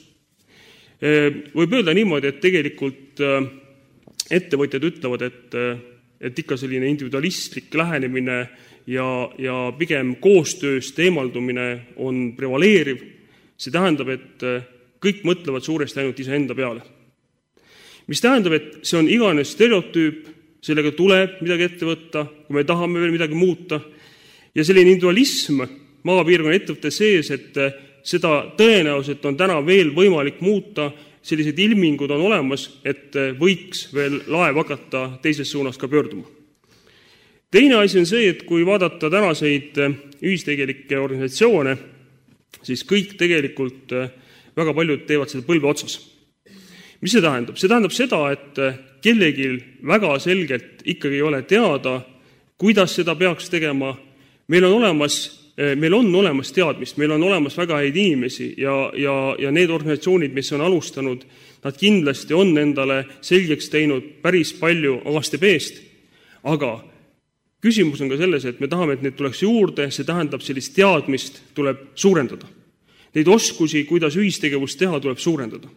võib öelda niimoodi, et tegelikult ettevõtjad ütlevad, et, et ikka selline individualistlik lähenemine ja, ja pigem koostööst eemaldumine on prevaleeriv. See tähendab, et kõik mõtlevad suuresti ainult iseenda peale. Mis tähendab, et see on igane stereotüüp, sellega tuleb midagi ette võtta, kui me tahame veel midagi muuta. Ja selline individualism maapiirkonna ettevõtte sees, et seda tõenäoliselt on täna veel võimalik muuta, sellised ilmingud on olemas, et võiks veel laev hakata teises suunas ka pöörduma. Teine asi on see, et kui vaadata tänaseid ühistegelikke organisatsioone, siis kõik tegelikult väga paljud teevad seda põlve otsas. Mis see tähendab? See tähendab seda, et kellelgi väga selgelt ikkagi ei ole teada, kuidas seda peaks tegema. Meil on olemas, meil on olemas teadmist, meil on olemas väga häid inimesi ja, ja, ja need organisatsioonid, mis on alustanud, nad kindlasti on endale selgeks teinud päris palju A S T B-st, aga küsimus on ka selles, et me tahame, et need tuleks juurde, see tähendab sellist teadmist tuleb suurendada. Neid oskusi, kuidas ühistegevust teha, tuleb suurendada.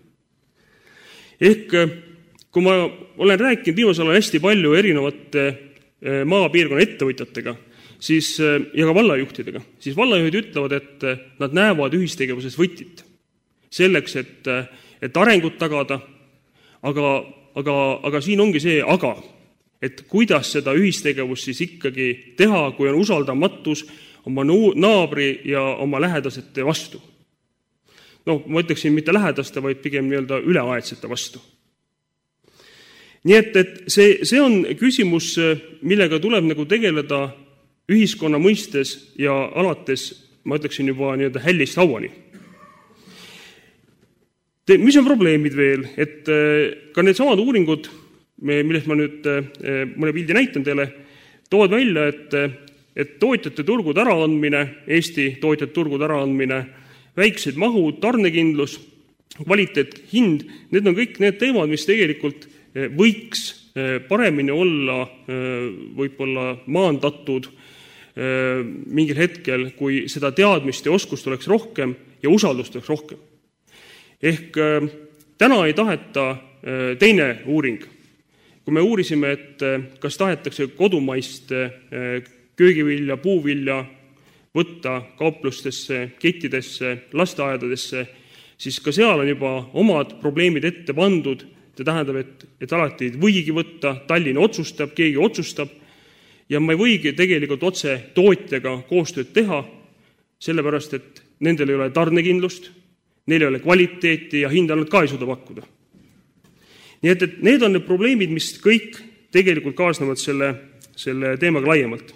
Ehk kui ma olen rääkinud viimasel ajal hästi palju erinevate maapiirkonna ettevõtjatega, siis, ja ka vallajuhtidega, siis vallajuhid ütlevad, et nad näevad ühistegevuses võtit selleks, et, et arengut tagada, aga, aga, aga siin ongi see aga, et kuidas seda ühistegevust siis ikkagi teha, kui on usaldamatus oma naabri ja oma lähedasete vastu. No, ma ütleksin mitte lähedaste, vaid pigem nii-öelda üleaedsete vastu. Nii et, et see, see on küsimus, millega tuleb nagu tegeleda ühiskonna mõistes ja alates, ma ütleksin juba nii-öelda hällist hauani. Mis on probleemid veel? Et ka need samad uuringud, millest ma nüüd mõne pildi näitan teile, toovad välja, et, et tootjate turgude äraandmine, Eesti tootjate turgude äraandmine, väiksed mahud, tarnekindlus, kvaliteet, hind, need on kõik need teemad, mis tegelikult võiks paremini olla võib-olla maandatud mingil hetkel, kui seda teadmist ja oskust oleks rohkem ja usaldust oleks rohkem. Ehk täna ei taheta teine uuring. Kui me uurisime, et kas tahetakse kodumaist köögivilja, puuvilja võtta kauplustesse, kettidesse, lasteaedadesse, siis ka seal on juba omad probleemid ette pandud. See tähendab, et, et alati ei võigi võtta, Tallinna otsustab, keegi otsustab ja ma ei võigi tegelikult otse tootjaga koostööd teha, sellepärast, et nendel ei ole tarnekindlust, neil ei ole kvaliteeti ja hinda nad ka ei suuda pakkuda. Nii et, et need on need probleemid, mis kõik tegelikult kaasnevad selle, selle teemaga laiemalt.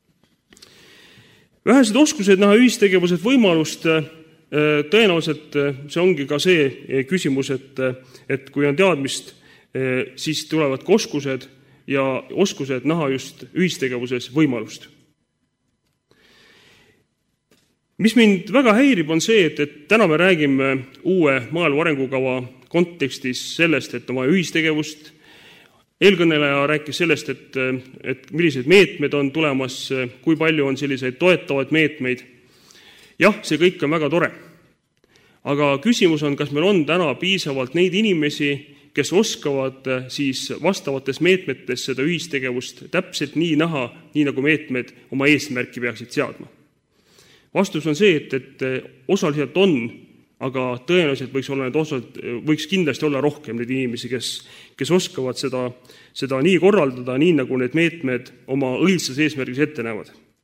Vähesed oskused näha ühistegevused võimalust, tõenäoliselt see ongi ka see küsimus, et, et kui on teadmist, siis tulevad ka oskused ja oskused näha just ühistegevuses võimalust. Mis mind väga häirib, on see, et, et täna me räägime uue maailma arengukava kontekstis sellest, et on vaja ühistegevust. Eelkõneleja rääkis sellest, et, et millised meetmed on tulemas, kui palju on selliseid toetavad meetmeid. Jah, see kõik on väga tore. Aga küsimus on, kas meil on täna piisavalt neid inimesi, kes oskavad siis vastavates meetmetes seda ühistegevust täpselt nii näha, nii nagu meetmed oma eesmärki peaksid seadma. Vastus on see, et, et osaliselt on, aga tõenäoliselt võiks, olla need osad, võiks kindlasti olla rohkem neid inimesi, kes, kes oskavad seda, seda nii korraldada, nii nagu need meetmed oma õilsas eesmärgis ette näevad.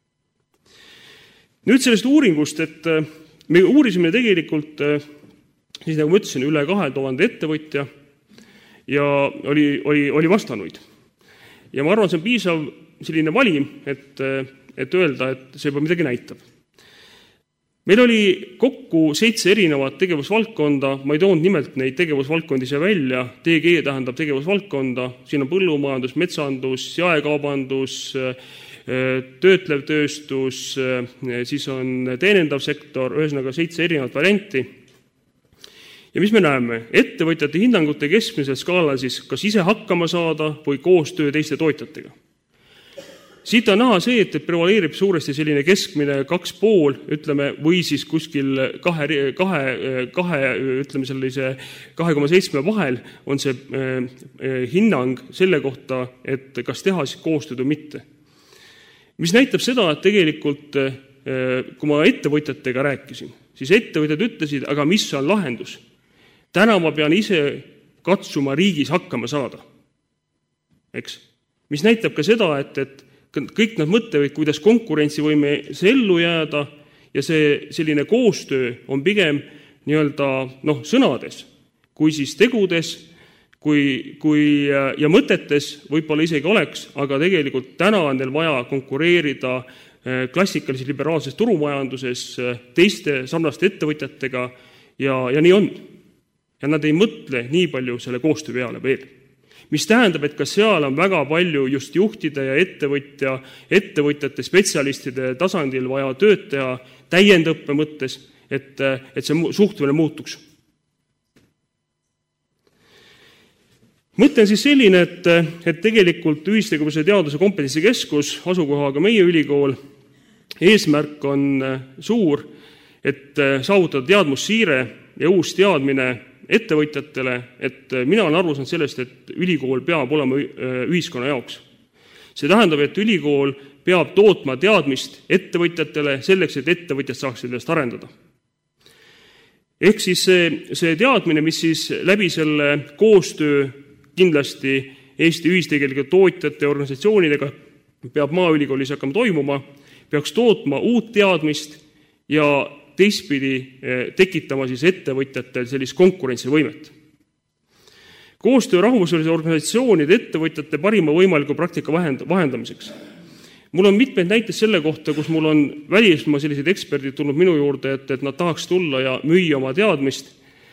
Nüüd sellest uuringust, et me uurisime tegelikult, siis nagu ma ütlesin, üle kahe tuhande ettevõtja ja oli, oli, oli vastanuid. Ja ma arvan, see on piisav selline valim, et, et öelda, et see juba midagi näitab. Meil oli kokku seitse erinevat tegevusvaldkonda, ma ei toonud nimelt neid tegevusvaldkondi siia välja, T G tähendab tegevusvaldkonda, siin on põllumajandus, metsandus, jaekaubandus, töötlev tööstus, siis on teenendav sektor, ühesõnaga seitse erinevat varianti. Ja mis me näeme? Ettevõtjate hinnangute keskmisel skaalal siis kas ise hakkama saada või koostöö teiste tootjatega. Siit on näha see, et prevaleerib suuresti selline keskmine kaks pool, ütleme, või siis kuskil kahe, kahe, kahe, ütleme sellise kahe koma seitsme vahel on see eh, hinnang selle kohta, et kas teha siis koostööd või mitte. Mis näitab seda, et tegelikult, kui ma ettevõtjatega rääkisin, siis ettevõtjad ütlesid, aga mis on lahendus? Täna ma pean ise katsuma riigis hakkama saada. Eks? Mis näitab ka seda, et, et kõik nad mõtlevad, kuidas konkurentsivõime ellu jääda ja see selline koostöö on pigem nii-öelda noh, sõnades, kui siis tegudes, Kui, kui, ja mõtetes võib-olla isegi oleks, aga tegelikult täna on neil vaja konkureerida klassikalises liberaalses turumajanduses teiste sarnaste ettevõtjatega ja, ja nii on. Ja nad ei mõtle nii palju selle koostöö peale veel. Mis tähendab, et ka seal on väga palju just juhtide ja ettevõtja, ettevõtjate spetsialistide tasandil vaja tööd teha täiendõppe mõttes, et, et see suhtumine muutuks. Mõte on siis selline, et, et tegelikult ühistegevuse teaduse kompetentsikeskus, asukohaga meie ülikool, eesmärk on suur, et saavutada teadmussiire ja uus teadmine ettevõtjatele, et mina olen aru saanud sellest, et ülikool peab olema ühiskonna jaoks. See tähendab, et ülikool peab tootma teadmist ettevõtjatele selleks, et ettevõtjad saaksid sellest arendada. Ehk siis see, see teadmine, mis siis läbi selle koostöö kindlasti Eesti ühistegelike tootjate ja organisatsioonidega peab Maaülikoolis hakkama toimuma, peaks tootma uut teadmist ja teistpidi tekitama siis ettevõtjatel sellist konkurentsivõimet. Koostöö rahvusvahelise organisatsioonide ettevõtjate parima võimaliku praktika vahendamiseks. Mul on mitmeid näiteid selle kohta, kus mul on välismaa sellised eksperdid tulnud minu juurde, et, et nad tahaks tulla ja müüa oma teadmist.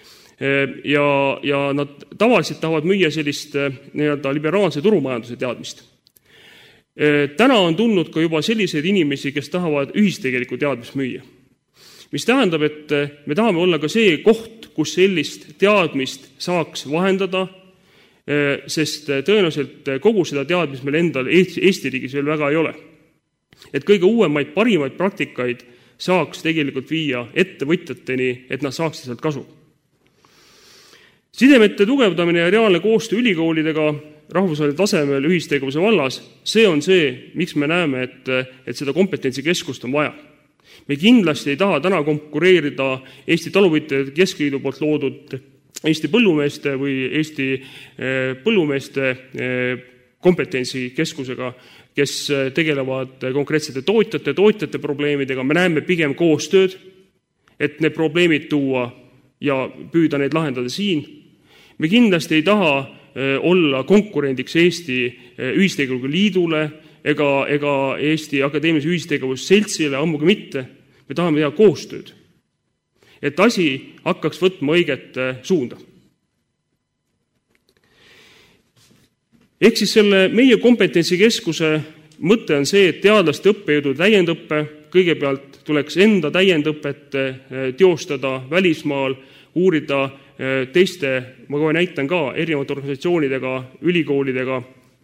ja, ja nad tavaliselt tahavad müüa sellist nii-öelda liberaalse turumajanduse teadmist. Täna on tulnud ka juba selliseid inimesi, kes tahavad ühistegeliku teadmist müüa. Mis tähendab, et me tahame olla ka see koht, kus sellist teadmist saaks vahendada, sest tõenäoliselt kogu seda teadmist meil endal Eesti riigis veel väga ei ole. Et kõige uuemaid, parimaid praktikaid saaks tegelikult viia ettevõtjateni, et nad saaksid sealt kasu. Sidemete tugevdamine ja reaalne koostöö ülikoolidega rahvusvahelisel tasemel ühistegevuse vallas, see on see, miks me näeme, et, et seda kompetentsikeskust on vaja. Me kindlasti ei taha täna konkureerida Eesti Talupidajate Keskliidu poolt loodud Eesti põllumeeste või Eesti põllumeeste kompetentsikeskusega, kes tegelevad konkreetsete tootjate, tootjate probleemidega. Me näeme pigem koostööd, et need probleemid tuua ja püüda neid lahendada siin. Me kindlasti ei taha olla konkurendiks Eesti ühistegevuse liidule ega, ega Eesti Akadeemilise ühistegevuse seltsile, ammugi mitte. Me tahame teha koostööd, et asi hakkaks võtma õiget suunda. Ehk siis selle meie kompetentsikeskuse mõte on see, et teadlaste õppejõudu täiendõppe, kõigepealt tuleks enda täiendõpet teostada välismaal, uurida teiste, ma kohe näitan ka, erinevate organisatsioonidega, ülikoolidega,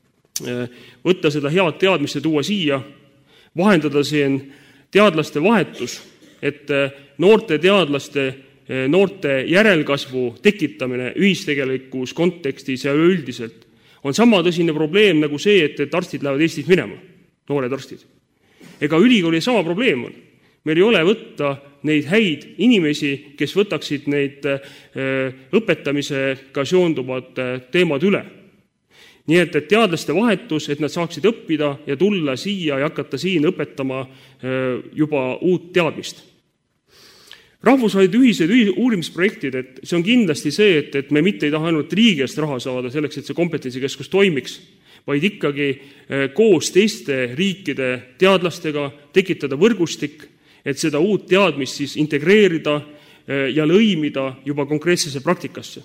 võtta seda head teadmist ja tuua siia, vahendada siin teadlaste vahetus, et noorte teadlaste, noorte järelkasvu tekitamine ühistegelikus kontekstis ja üldiselt on sama tõsine probleem nagu see, et, et arstid lähevad Eestist minema, noored arstid. Ega ülikooli sama probleem on. Meil ei ole võtta neid häid inimesi, kes võtaksid neid õpetamisega seonduvad teemad üle. Nii et, et teadlaste vahetus, et nad saaksid õppida ja tulla siia ja hakata siin õpetama juba uut teadmist. Rahvusvahelised ühised uurimisprojektid, et see on kindlasti see, et, et me mitte ei taha ainult riigiast raha saada selleks, et see kompetentsikeskus toimiks, vaid ikkagi koos teiste riikide teadlastega tekitada võrgustik, et seda uut teadmist siis integreerida ja lõimida juba konkreetsesse praktikasse.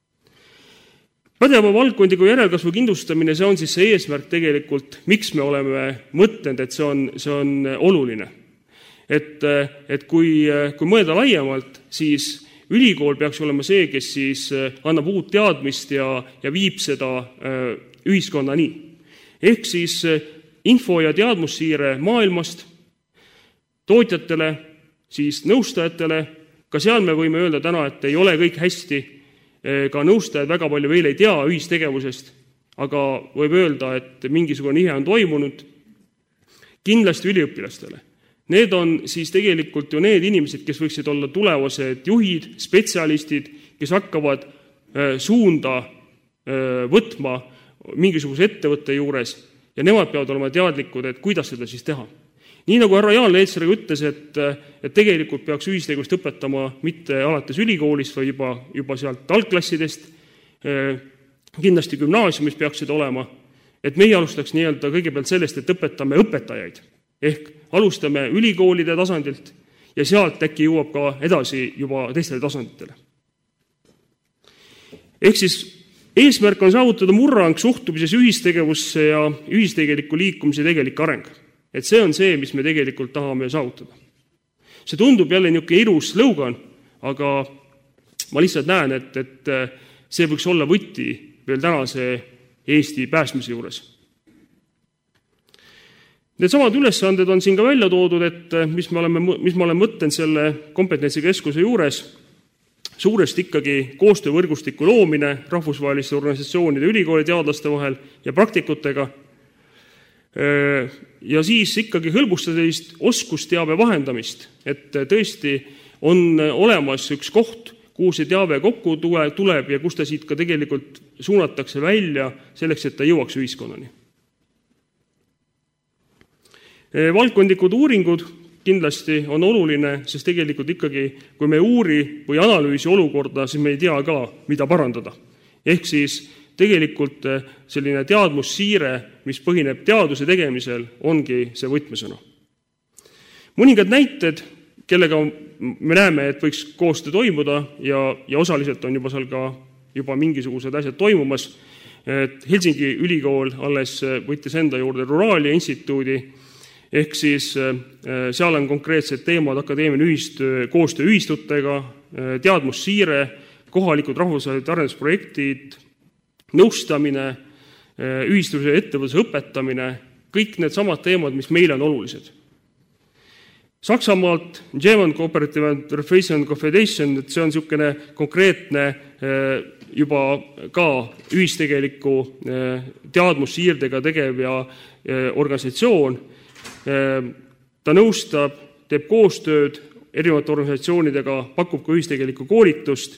Pädeva valdkondliku järelkasvu kindlustamine, see on siis see eesmärk tegelikult, miks me oleme mõtlenud, et see on, see on oluline. Et, et kui, kui mõelda laiemalt, siis ülikool peaks olema see, kes siis annab uut teadmist ja, ja viib seda ühiskonna nii. Ehk siis info ja teadmussiire maailmast tootjatele, siis nõustajatele, ka seal me võime öelda täna, et ei ole kõik hästi, ka nõustajad väga palju veel ei tea ühistegevusest, aga võib öelda, et mingisugune ihe on toimunud, kindlasti üliõpilastele. Need on siis tegelikult ju need inimesed, kes võiksid olla tulevased juhid, spetsialistid, kes hakkavad suunda võtma mingisuguse ettevõtte juures ja nemad peavad olema teadlikud, et kuidas seda siis teha. Nii nagu härra Jaan Leetsarg ütles, et, et tegelikult peaks ühistegevust õpetama mitte alates ülikoolist või juba, juba sealt algklassidest, kindlasti gümnaasiumis peaks seda olema, et meie alustaks nii-öelda kõigepealt sellest, et õpetame õpetajaid. Ehk alustame ülikoolide tasandilt ja sealt äkki jõuab ka edasi juba teistele tasanditele. Ehk siis eesmärk on saavutada murrang suhtumises ühistegevusse ja ühistegeliku liikumise tegelik areng. Et see on see, mis me tegelikult tahame saavutada. See tundub jälle niisugune irus lõugan, aga ma lihtsalt näen, et, et see võiks olla võti veel tänase Eesti pääsmise juures. Need samad ülesanded on siin ka välja toodud, et mis me oleme, mis me oleme mõtlenud selle kompetentsikeskuse juures, suuresti ikkagi koostöövõrgustiku loomine rahvusvaheliste organisatsioonide, ülikooli teadlaste vahel ja praktikutega, ja siis ikkagi hõlbustada sellist oskusteabe vahendamist, et tõesti on olemas üks koht, kuhu see teave kokku tuleb ja kus ta siit ka tegelikult suunatakse välja selleks, et ta jõuaks ühiskonnani. Valdkondlikud uuringud kindlasti on oluline, sest tegelikult ikkagi, kui me uuri või analüüsi olukorda, siis me ei tea ka, mida parandada. Ehk siis tegelikult selline teadmussiire, mis põhineb teaduse tegemisel, ongi see võtmesõna. Mõningad näited, kellega me näeme, et võiks koostöö toimuda ja, ja osaliselt on juba seal ka juba mingisugused asjad toimumas. Et Helsingi ülikool alles võttis enda juurde Ruralia instituudi, ehk siis seal on konkreetsed teemad akadeemiline ühistöö, koostöö ühistutega, teadmussiire, kohalikud rahvusvahelised arendusprojektid, nõustamine, ühistuse ettevõtluse õpetamine, kõik need samad teemad, mis meile on olulised. Saksamaalt German Cooperative and Refreshment Confederation, et see on niisugune konkreetne juba ka ühistegeliku teadmussiirdega tegev ja organisatsioon. Ta nõustab, teeb koostööd erinevate organisatsioonidega, pakub ka ühistegelikku koolitust.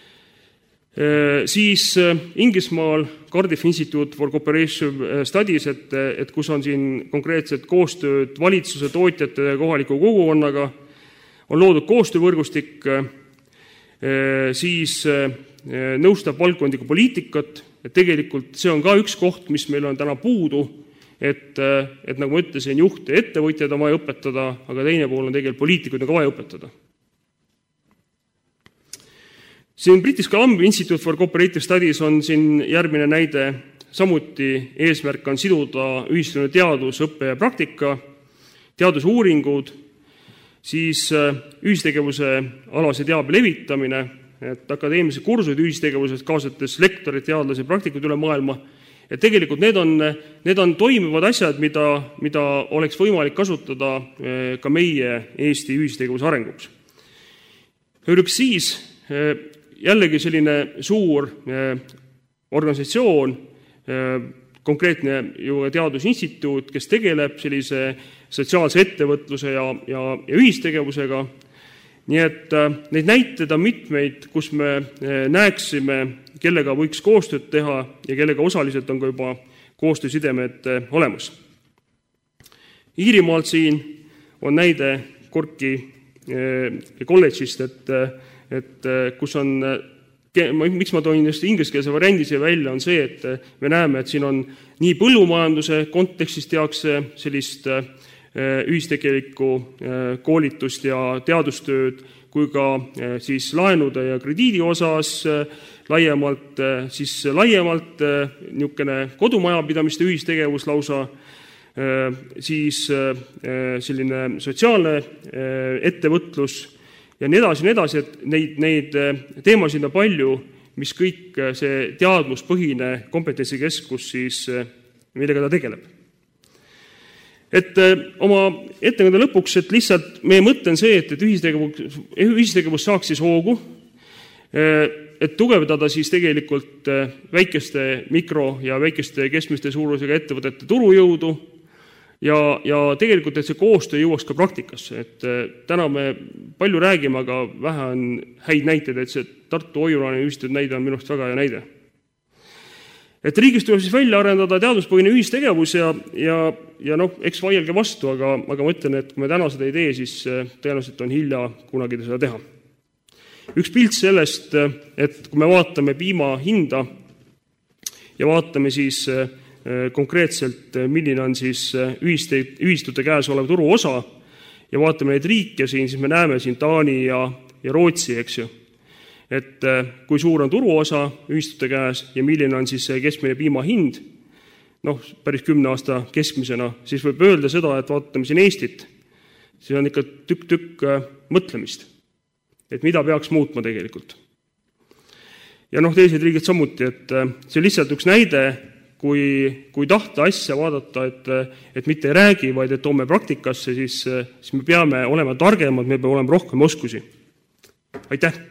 Siis Inglismaal Cardiff Institute for Cooperation Studies, et, et kus on siin konkreetselt koostööd valitsuse, tootjate ja kohaliku kogukonnaga, on loodud koostöövõrgustik, siis nõustab valdkondlikku poliitikat, et tegelikult see on ka üks koht, mis meil on täna puudu, et, et nagu ma ütlesin, juhte ja ettevõtjad on vaja õpetada, aga teine pool on tegelikult poliitikuid on ka vaja õpetada. Siin British Columbia Institute for Cooperative Studies on siin järgmine näide, samuti eesmärk on siduda ühistunud teadus, õppe ja praktika, teadusuuringud, siis ühistegevuse alase teabe levitamine, et akadeemilised kursused ühistegevused kaasates lektorid, teadlasi, praktikud üle maailma. Et tegelikult need on, need on toimivad asjad, mida, mida oleks võimalik kasutada ka meie Eesti ühistegevuse arenguks. Üks siis jällegi selline suur organisatsioon, konkreetne ju teadusinstituut, kes tegeleb sellise sotsiaalse ettevõtluse ja, ja, ja ühistegevusega. Nii et neid näiteid on mitmeid, kus me näeksime, kellega võiks koostööd teha ja kellega osaliselt on ka juba koostöösidemed olemas. Iirimaalt siin on näide Corki kolledžist, et et kus on, miks ma toin just ingliskeelse variandi siia välja, on see, et me näeme, et siin on nii põllumajanduse kontekstis tehakse sellist ühistegelikku koolitust ja teadustööd, kui ka siis laenude ja krediidi osas laiemalt, siis laiemalt niisugune kodumajapidamiste ühistegevus lausa, siis selline sotsiaalne ettevõtlus, ja nii edasi, nii edasi, et neid, neid teemasid on palju, mis kõik see teadmuspõhine kompetentsikeskus siis, millega ta tegeleb. Et oma ettekande lõpuks, et lihtsalt meie mõte on see, et, et ühistegevus, ühistegevus saaks siis hoogu, et tugevdada siis tegelikult väikeste mikro- ja väikeste keskmiste suurusega ettevõtete turujõudu, Ja, ja tegelikult, et see koostöö jõuaks ka praktikasse, et täna me palju räägime, aga vähe on häid näiteid, et see Tartu Oiulaani ühistud näide on minust väga hea näide. Et riigist tuleb siis välja arendada teaduspõhine ühistegevus ja, ja, ja noh, eks vaielge vastu, aga, aga ma ütlen, et kui me täna seda ei tee, siis tõenäoliselt on hilja kunagi seda teha. Üks pilt sellest, et kui me vaatame piima hinda ja vaatame siis konkreetselt, milline on siis ühiste, ühistute käes olev turu osa ja vaatame neid riike siin, siis me näeme siin Taani ja, ja Rootsi, eks ju. Et kui suur on turu osa ühistute käes ja milline on siis keskmine piima hind, noh, päris kümne aasta keskmisena, siis võib öelda seda, et vaatame siin Eestit, siis on ikka tükk-tükk mõtlemist, et mida peaks muutma tegelikult. Ja noh, teised riigid samuti, et see lihtsalt üks näide, Kui, kui tahta asja vaadata, et, et mitte ei räägi, vaid et toome praktikasse, siis, siis me peame olema targemad, me peame olema rohkem oskusi. Aitäh!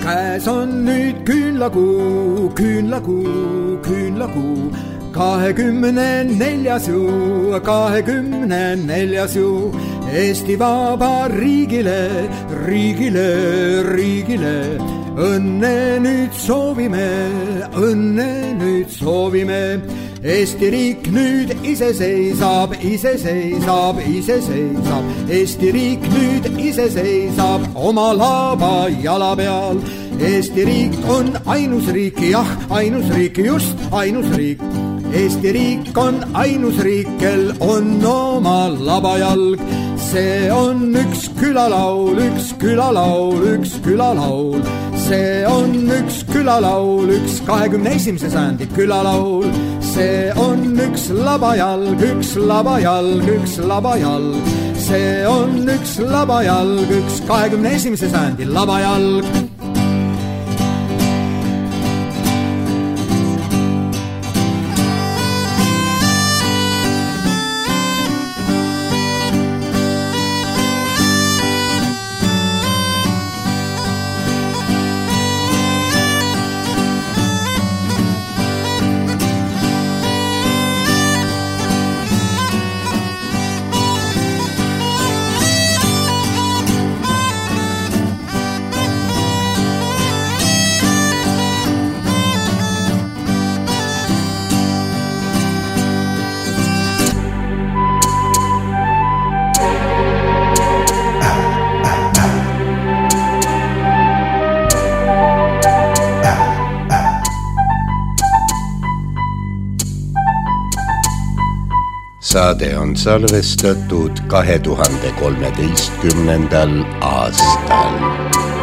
käes on nüüd küünlakuu, küünlakuu, küünlakuu. kahekümne neljas ju, kahekümne neljas ju. Eesti Vabariigile, riigile, riigile. Õnne nüüd soovime, õnne nüüd soovime. Eesti riik nüüd ise seisab, ise seisab, ise seisab. Eesti riik nüüd ise seisab oma laba jala peal. Eesti riik on ainus riik, jah, ainus riik, just ainus riik. Eesti riik on ainus riik, kel on oma labajalg. See on üks külalaul, üks külalaul, üks külalaul. See on üks külalaul, üks kahekümne esimese sajandi külalaul. See on üks labajalg, üks labajalg, üks labajalg. See on üks labajalg, üks kahekümne esimese sajandi labajalg. Saade on salvestatud kahe tuhande kolmeteistkümnendal aastal.